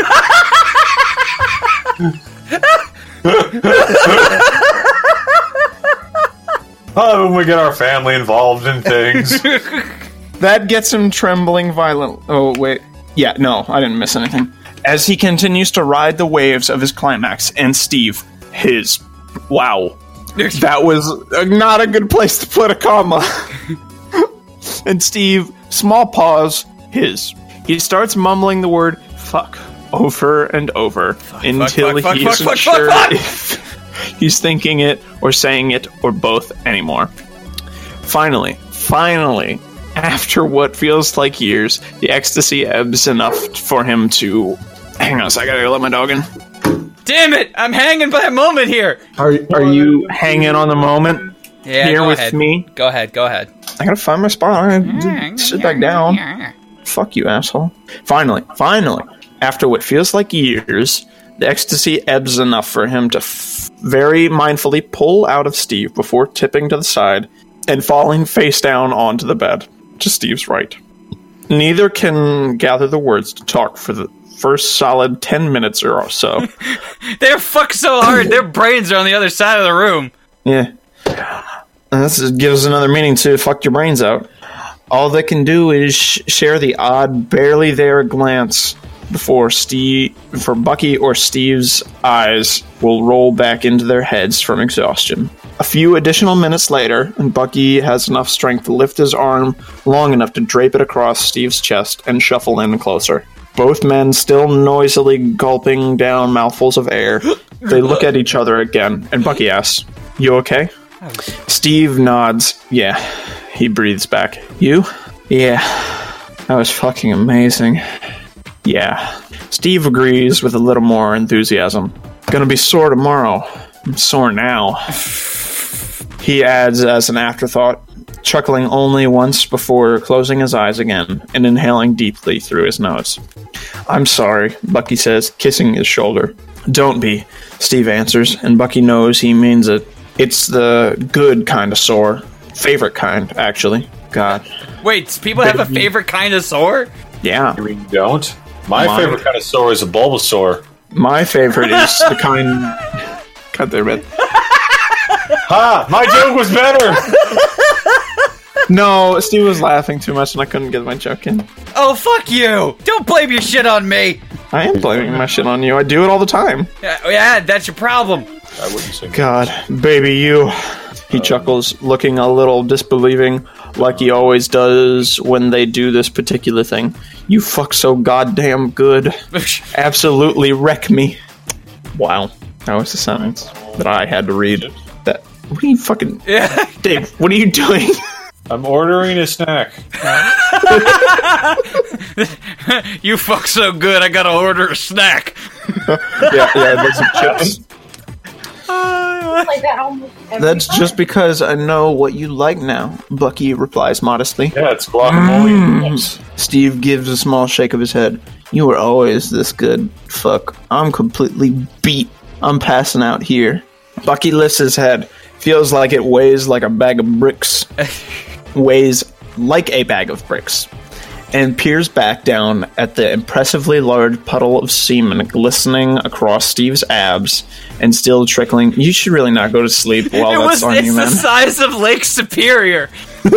Oh, when we get our family involved in things. That gets him trembling violently. Oh, wait. Yeah, no, I didn't miss anything. As he continues to ride the waves of his climax, and Steve, his. Wow. That was uh, not a good place to put a comma. And Steve, small pause, his. He starts mumbling the word fuck over and over until fuck, he fuck, isn't fuck, fuck, sure fuck. if he's thinking it or saying it or both anymore. Finally, finally, after what feels like years, the ecstasy ebbs enough for him to. Hang on a second, I gotta let my dog in. Damn it! I'm hanging by a moment here. Are, are you hanging on the moment Yeah, here go with ahead. me? Go ahead. Go ahead. I gotta find my spot. I gotta sit back down. Fuck you, asshole. Finally, finally, After what feels like years, the ecstasy ebbs enough for him to f- very mindfully pull out of Steve before tipping to the side and falling face down onto the bed, to Steve's right. Neither can gather the words to talk for the first solid ten minutes or so. They're fucked so hard, their brains are on the other side of the room. Yeah. And this gives another meaning to fuck your brains out. All they can do is sh- share the odd, barely there glance before Steve, for Bucky or Steve's eyes will roll back into their heads from exhaustion. A few additional minutes later, and Bucky has enough strength to lift his arm long enough to drape it across Steve's chest and shuffle in closer. Both men still noisily gulping down mouthfuls of air. They look at each other again, and Bucky asks, "You okay?" Steve nods. "Yeah." He breathes back. "You?" "Yeah. That was fucking amazing." "Yeah." Steve agrees with a little more enthusiasm. "Gonna be sore tomorrow. I'm sore now." He adds as an afterthought, chuckling only once before closing his eyes again and inhaling deeply through his nose. "I'm sorry," Bucky says, kissing his shoulder. "Don't be," Steve answers, and Bucky knows he means it. It's the good kind of sore. Favorite kind, actually. God. Wait, people have a favorite kind of sore? Yeah. You mean you don't? My Mine. favorite kind of sore is a Bulbasaur. My favorite is the kind... God damn it. Ha! My joke was better! No, Steve was laughing too much and I couldn't get my joke in. Oh, fuck you! Don't blame your shit on me! I am blaming my shit on you. I do it all the time. Yeah, yeah that's your problem. I wouldn't say God, baby, you... He chuckles, looking a little disbelieving, like he always does when they do this particular thing. "You fuck so goddamn good. Absolutely wreck me." Wow. That was the sentence that I had to read. That. What are you fucking... Yeah. Dave, what are you doing? I'm ordering a snack. You fuck so good, I gotta order a snack. yeah, yeah, there's some chips. Like that almost every That's time. just because I know what you like now, Bucky replies modestly. Yeah, it's guacamole. Mm. Steve gives a small shake of his head. "You were always this good. Fuck. I'm completely beat. I'm passing out here." Bucky lifts his head. Feels like it weighs like a bag of bricks. weighs like a bag of bricks. And peers back down at the impressively large puddle of semen glistening across Steve's abs and still trickling. You should really not go to sleep while it that's was, on it's you, the man. size of Lake Superior.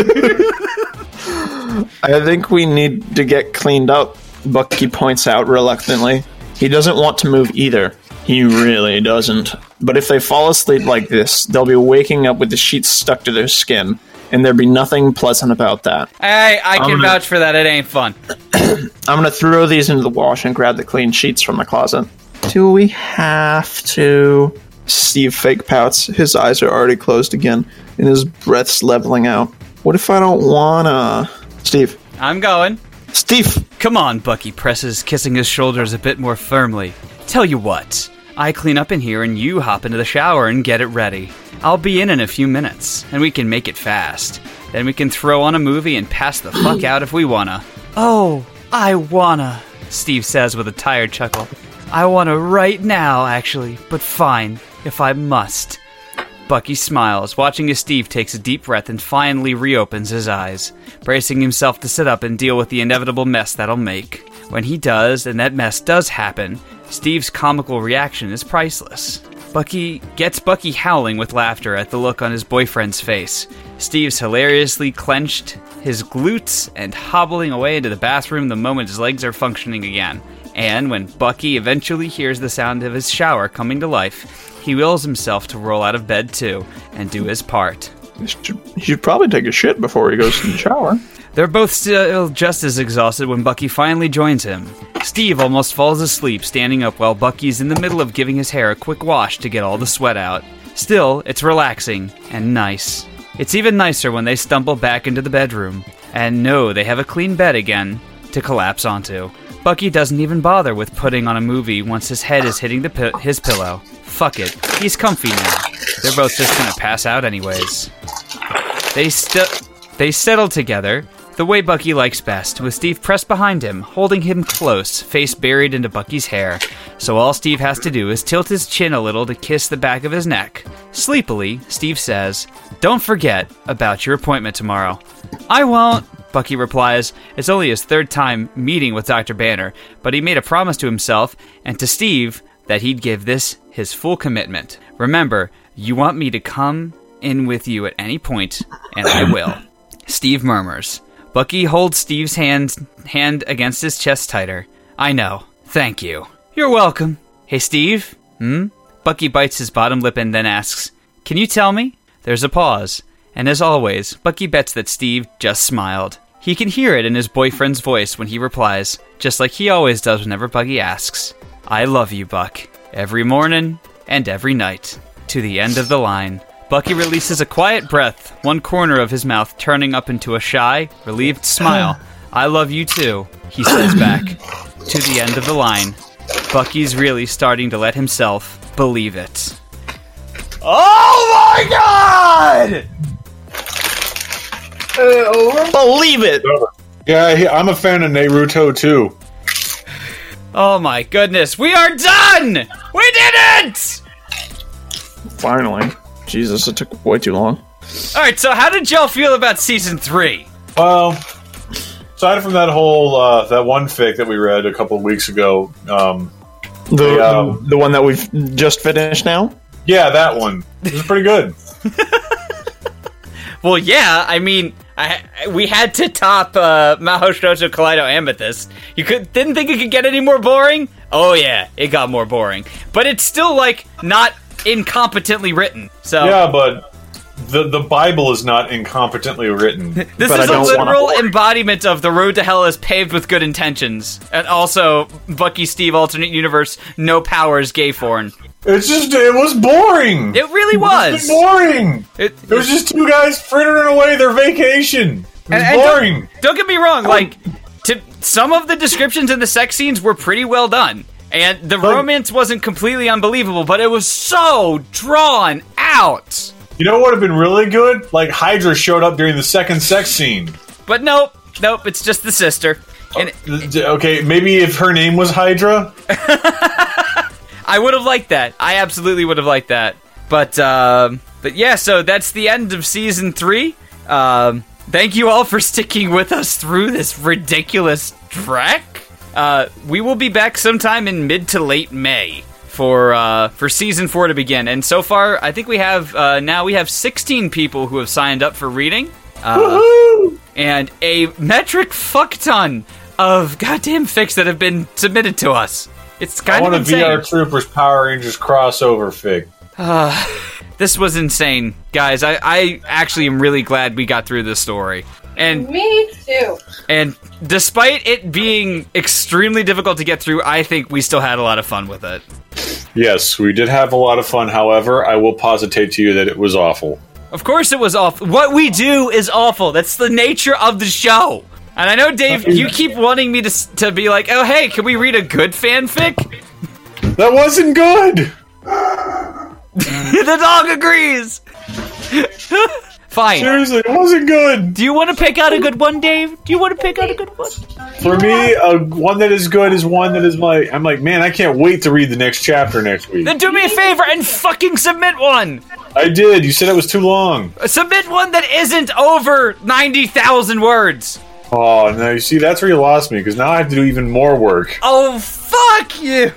I think we need to get cleaned up, Bucky points out reluctantly. He doesn't want to move either. He really doesn't. But if they fall asleep like this, they'll be waking up with the sheets stuck to their skin, and there'd be nothing pleasant about that. I, I can gonna- vouch for that, it ain't fun. I'm gonna throw these into the wash and grab the clean sheets from my closet. Do we have to? Steve fake pouts. His eyes are already closed again, and his breath's leveling out. What if I don't wanna? Steve. I'm going. Steve! Come on, Bucky presses, kissing his shoulders a bit more firmly. Tell you what, I clean up in here and you hop into the shower and get it ready. I'll be in in a few minutes, and we can make it fast. Then we can throw on a movie and pass the fuck out if we wanna. Oh, I wanna, Steve says with a tired chuckle. I wanna right now, actually, but fine, if I must. Bucky smiles, watching as Steve takes a deep breath and finally reopens his eyes, bracing himself to sit up and deal with the inevitable mess that'll make. When he does, and that mess does happen, Steve's comical reaction is priceless. Bucky gets Bucky howling with laughter at the look on his boyfriend's face. Steve's hilariously clenched his glutes and hobbling away into the bathroom the moment his legs are functioning again. And when Bucky eventually hears the sound of his shower coming to life, he wills himself to roll out of bed too and do his part. He should, he should probably take a shit before he goes to the shower. They're both still just as exhausted when Bucky finally joins him. Steve almost falls asleep standing up while Bucky's in the middle of giving his hair a quick wash to get all the sweat out. Still, it's relaxing and nice. It's even nicer when they stumble back into the bedroom and know they have a clean bed again to collapse onto. Bucky doesn't even bother with putting on a movie once his head is hitting the pi- his pillow. Fuck it, he's comfy now. They're both just gonna pass out anyways. They st- they settle together, the way Bucky likes best, with Steve pressed behind him, holding him close, face buried into Bucky's hair. So all Steve has to do is tilt his chin a little to kiss the back of his neck. Sleepily, Steve says, "Don't forget about your appointment tomorrow." "I won't," Bucky replies. It's only his third time meeting with Doctor Banner, but he made a promise to himself and to Steve that he'd give this his full commitment. "Remember, you want me to come in with you at any point, and I will." Steve murmurs. Bucky holds Steve's hand, hand against his chest tighter. "I know. Thank you." "You're welcome." "Hey, Steve?" Hmm? Bucky bites his bottom lip and then asks, "Can you tell me?" There's a pause. And as always, Bucky bets that Steve just smiled. He can hear it in his boyfriend's voice when he replies, just like he always does whenever Bucky asks. "I love you, Buck. Every morning and every night." To the end of the line. Bucky releases a quiet breath, one corner of his mouth turning up into a shy, relieved smile. "I love you too," he says back. To the end of the line. Bucky's really starting to let himself believe it. Oh my god! Believe it! Yeah, he- I'm a fan of Naruto too. Oh my goodness, we are done! We did it! Finally. Jesus, it took way too long. Alright, so how did y'all feel about season three? Well, aside from that whole uh, that one fic that we read a couple of weeks ago, um, The, they, um, the the one that we've just finished now? yeah, that one it was pretty good. Well, yeah, I mean, I, we had to top uh, Maho Shoujo Kaleido Amethyst. You could didn't think it could get any more boring? Oh yeah, it got more boring. But it's still, like, not incompetently written. So Yeah, but the the Bible is not incompetently written. this But I is a don't literal wanna- embodiment of the road to hell is paved with good intentions. And also, Bucky Steve alternate universe, no powers, gay forn. It's just it was boring. It really It was. was boring. It, It was just two guys frittering away their vacation. It was And- and boring. Don't, don't get me wrong, like, to, some of the descriptions in the sex scenes were pretty well done. And the Like- romance wasn't completely unbelievable, but it was so drawn out. You know what would have been really good? Like Hydra showed up during the second sex scene. But nope, nope, it's just the sister. And Okay, maybe if her name was Hydra. I would have liked that. I absolutely would have liked that. But, um, but yeah, so that's the end of season three. Um, thank you all for sticking with us through this ridiculous trek. Uh, we will be back sometime in mid to late May for uh, for season four to begin. And so far, I think we have uh, now we have sixteen people who have signed up for reading, uh, and a metric fuck ton of goddamn fics that have been submitted to us. It's I kind want of a insane. V R Troopers Power Rangers crossover fig. This was insane, guys. I, I actually am really glad we got through this story. And Me too. and despite it being extremely difficult to get through, I think we still had a lot of fun with it. Yes, we did have a lot of fun. However, I will positate to you that it was awful. Of course it was awful. What we do is awful. That's the nature of the show. And I know, Dave, you keep wanting me to s- to be like, oh, hey, can we read a good fanfic? That wasn't good. The dog agrees. Fine. Seriously, it wasn't good. Do you want to pick out a good one, Dave? Do you want to pick out a good one? For me, uh, one that is good is one that is like, I'm like, man, I can't wait to read the next chapter next week. Then do me a favor and fucking submit one. I did. You said it was too long. Submit one that isn't over ninety thousand words. Oh, no, you see, that's where you lost me, because now I have to do even more work. Oh, fuck you.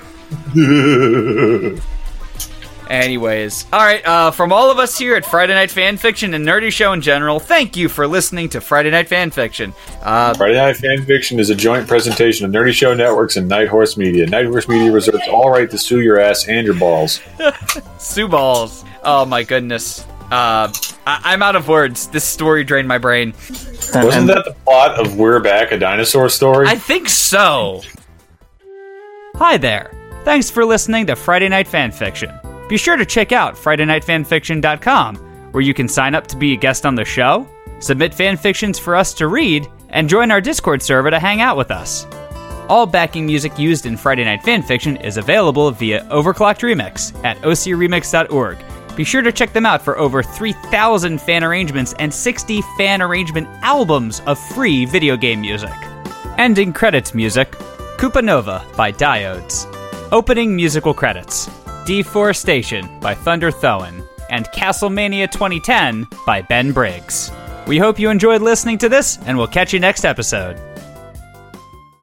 Anyways, all right, uh, from all of us here at Friday Night Fanfiction and Nerdy Show in general, thank you for listening to Friday Night Fanfiction. Uh, Friday Night Fanfiction is a joint presentation of Nerdy Show Networks and Night Horse Media. Night Horse Media reserves all right to sue your ass and your balls. Sue balls. Oh, my goodness. Uh, I- I'm out of words. This story drained my brain. Wasn't that the plot of We're Back, a dinosaur story? I think so. Hi there. Thanks for listening to Friday Night Fanfiction. Be sure to check out Friday Night Fanfiction dot com, where you can sign up to be a guest on the show, submit fanfictions for us to read, and join our Discord server to hang out with us. All backing music used in Friday Night Fanfiction is available via Overclocked Remix at o c remix dot org, Be sure to check them out for over three thousand fan arrangements and sixty fan arrangement albums of free video game music. Ending credits music, Koopa Nova by Diodes. Opening musical credits, Deforestation by Thunder Thoen, and Castlemania twenty ten by Ben Briggs. We hope you enjoyed listening to this, and we'll catch you next episode.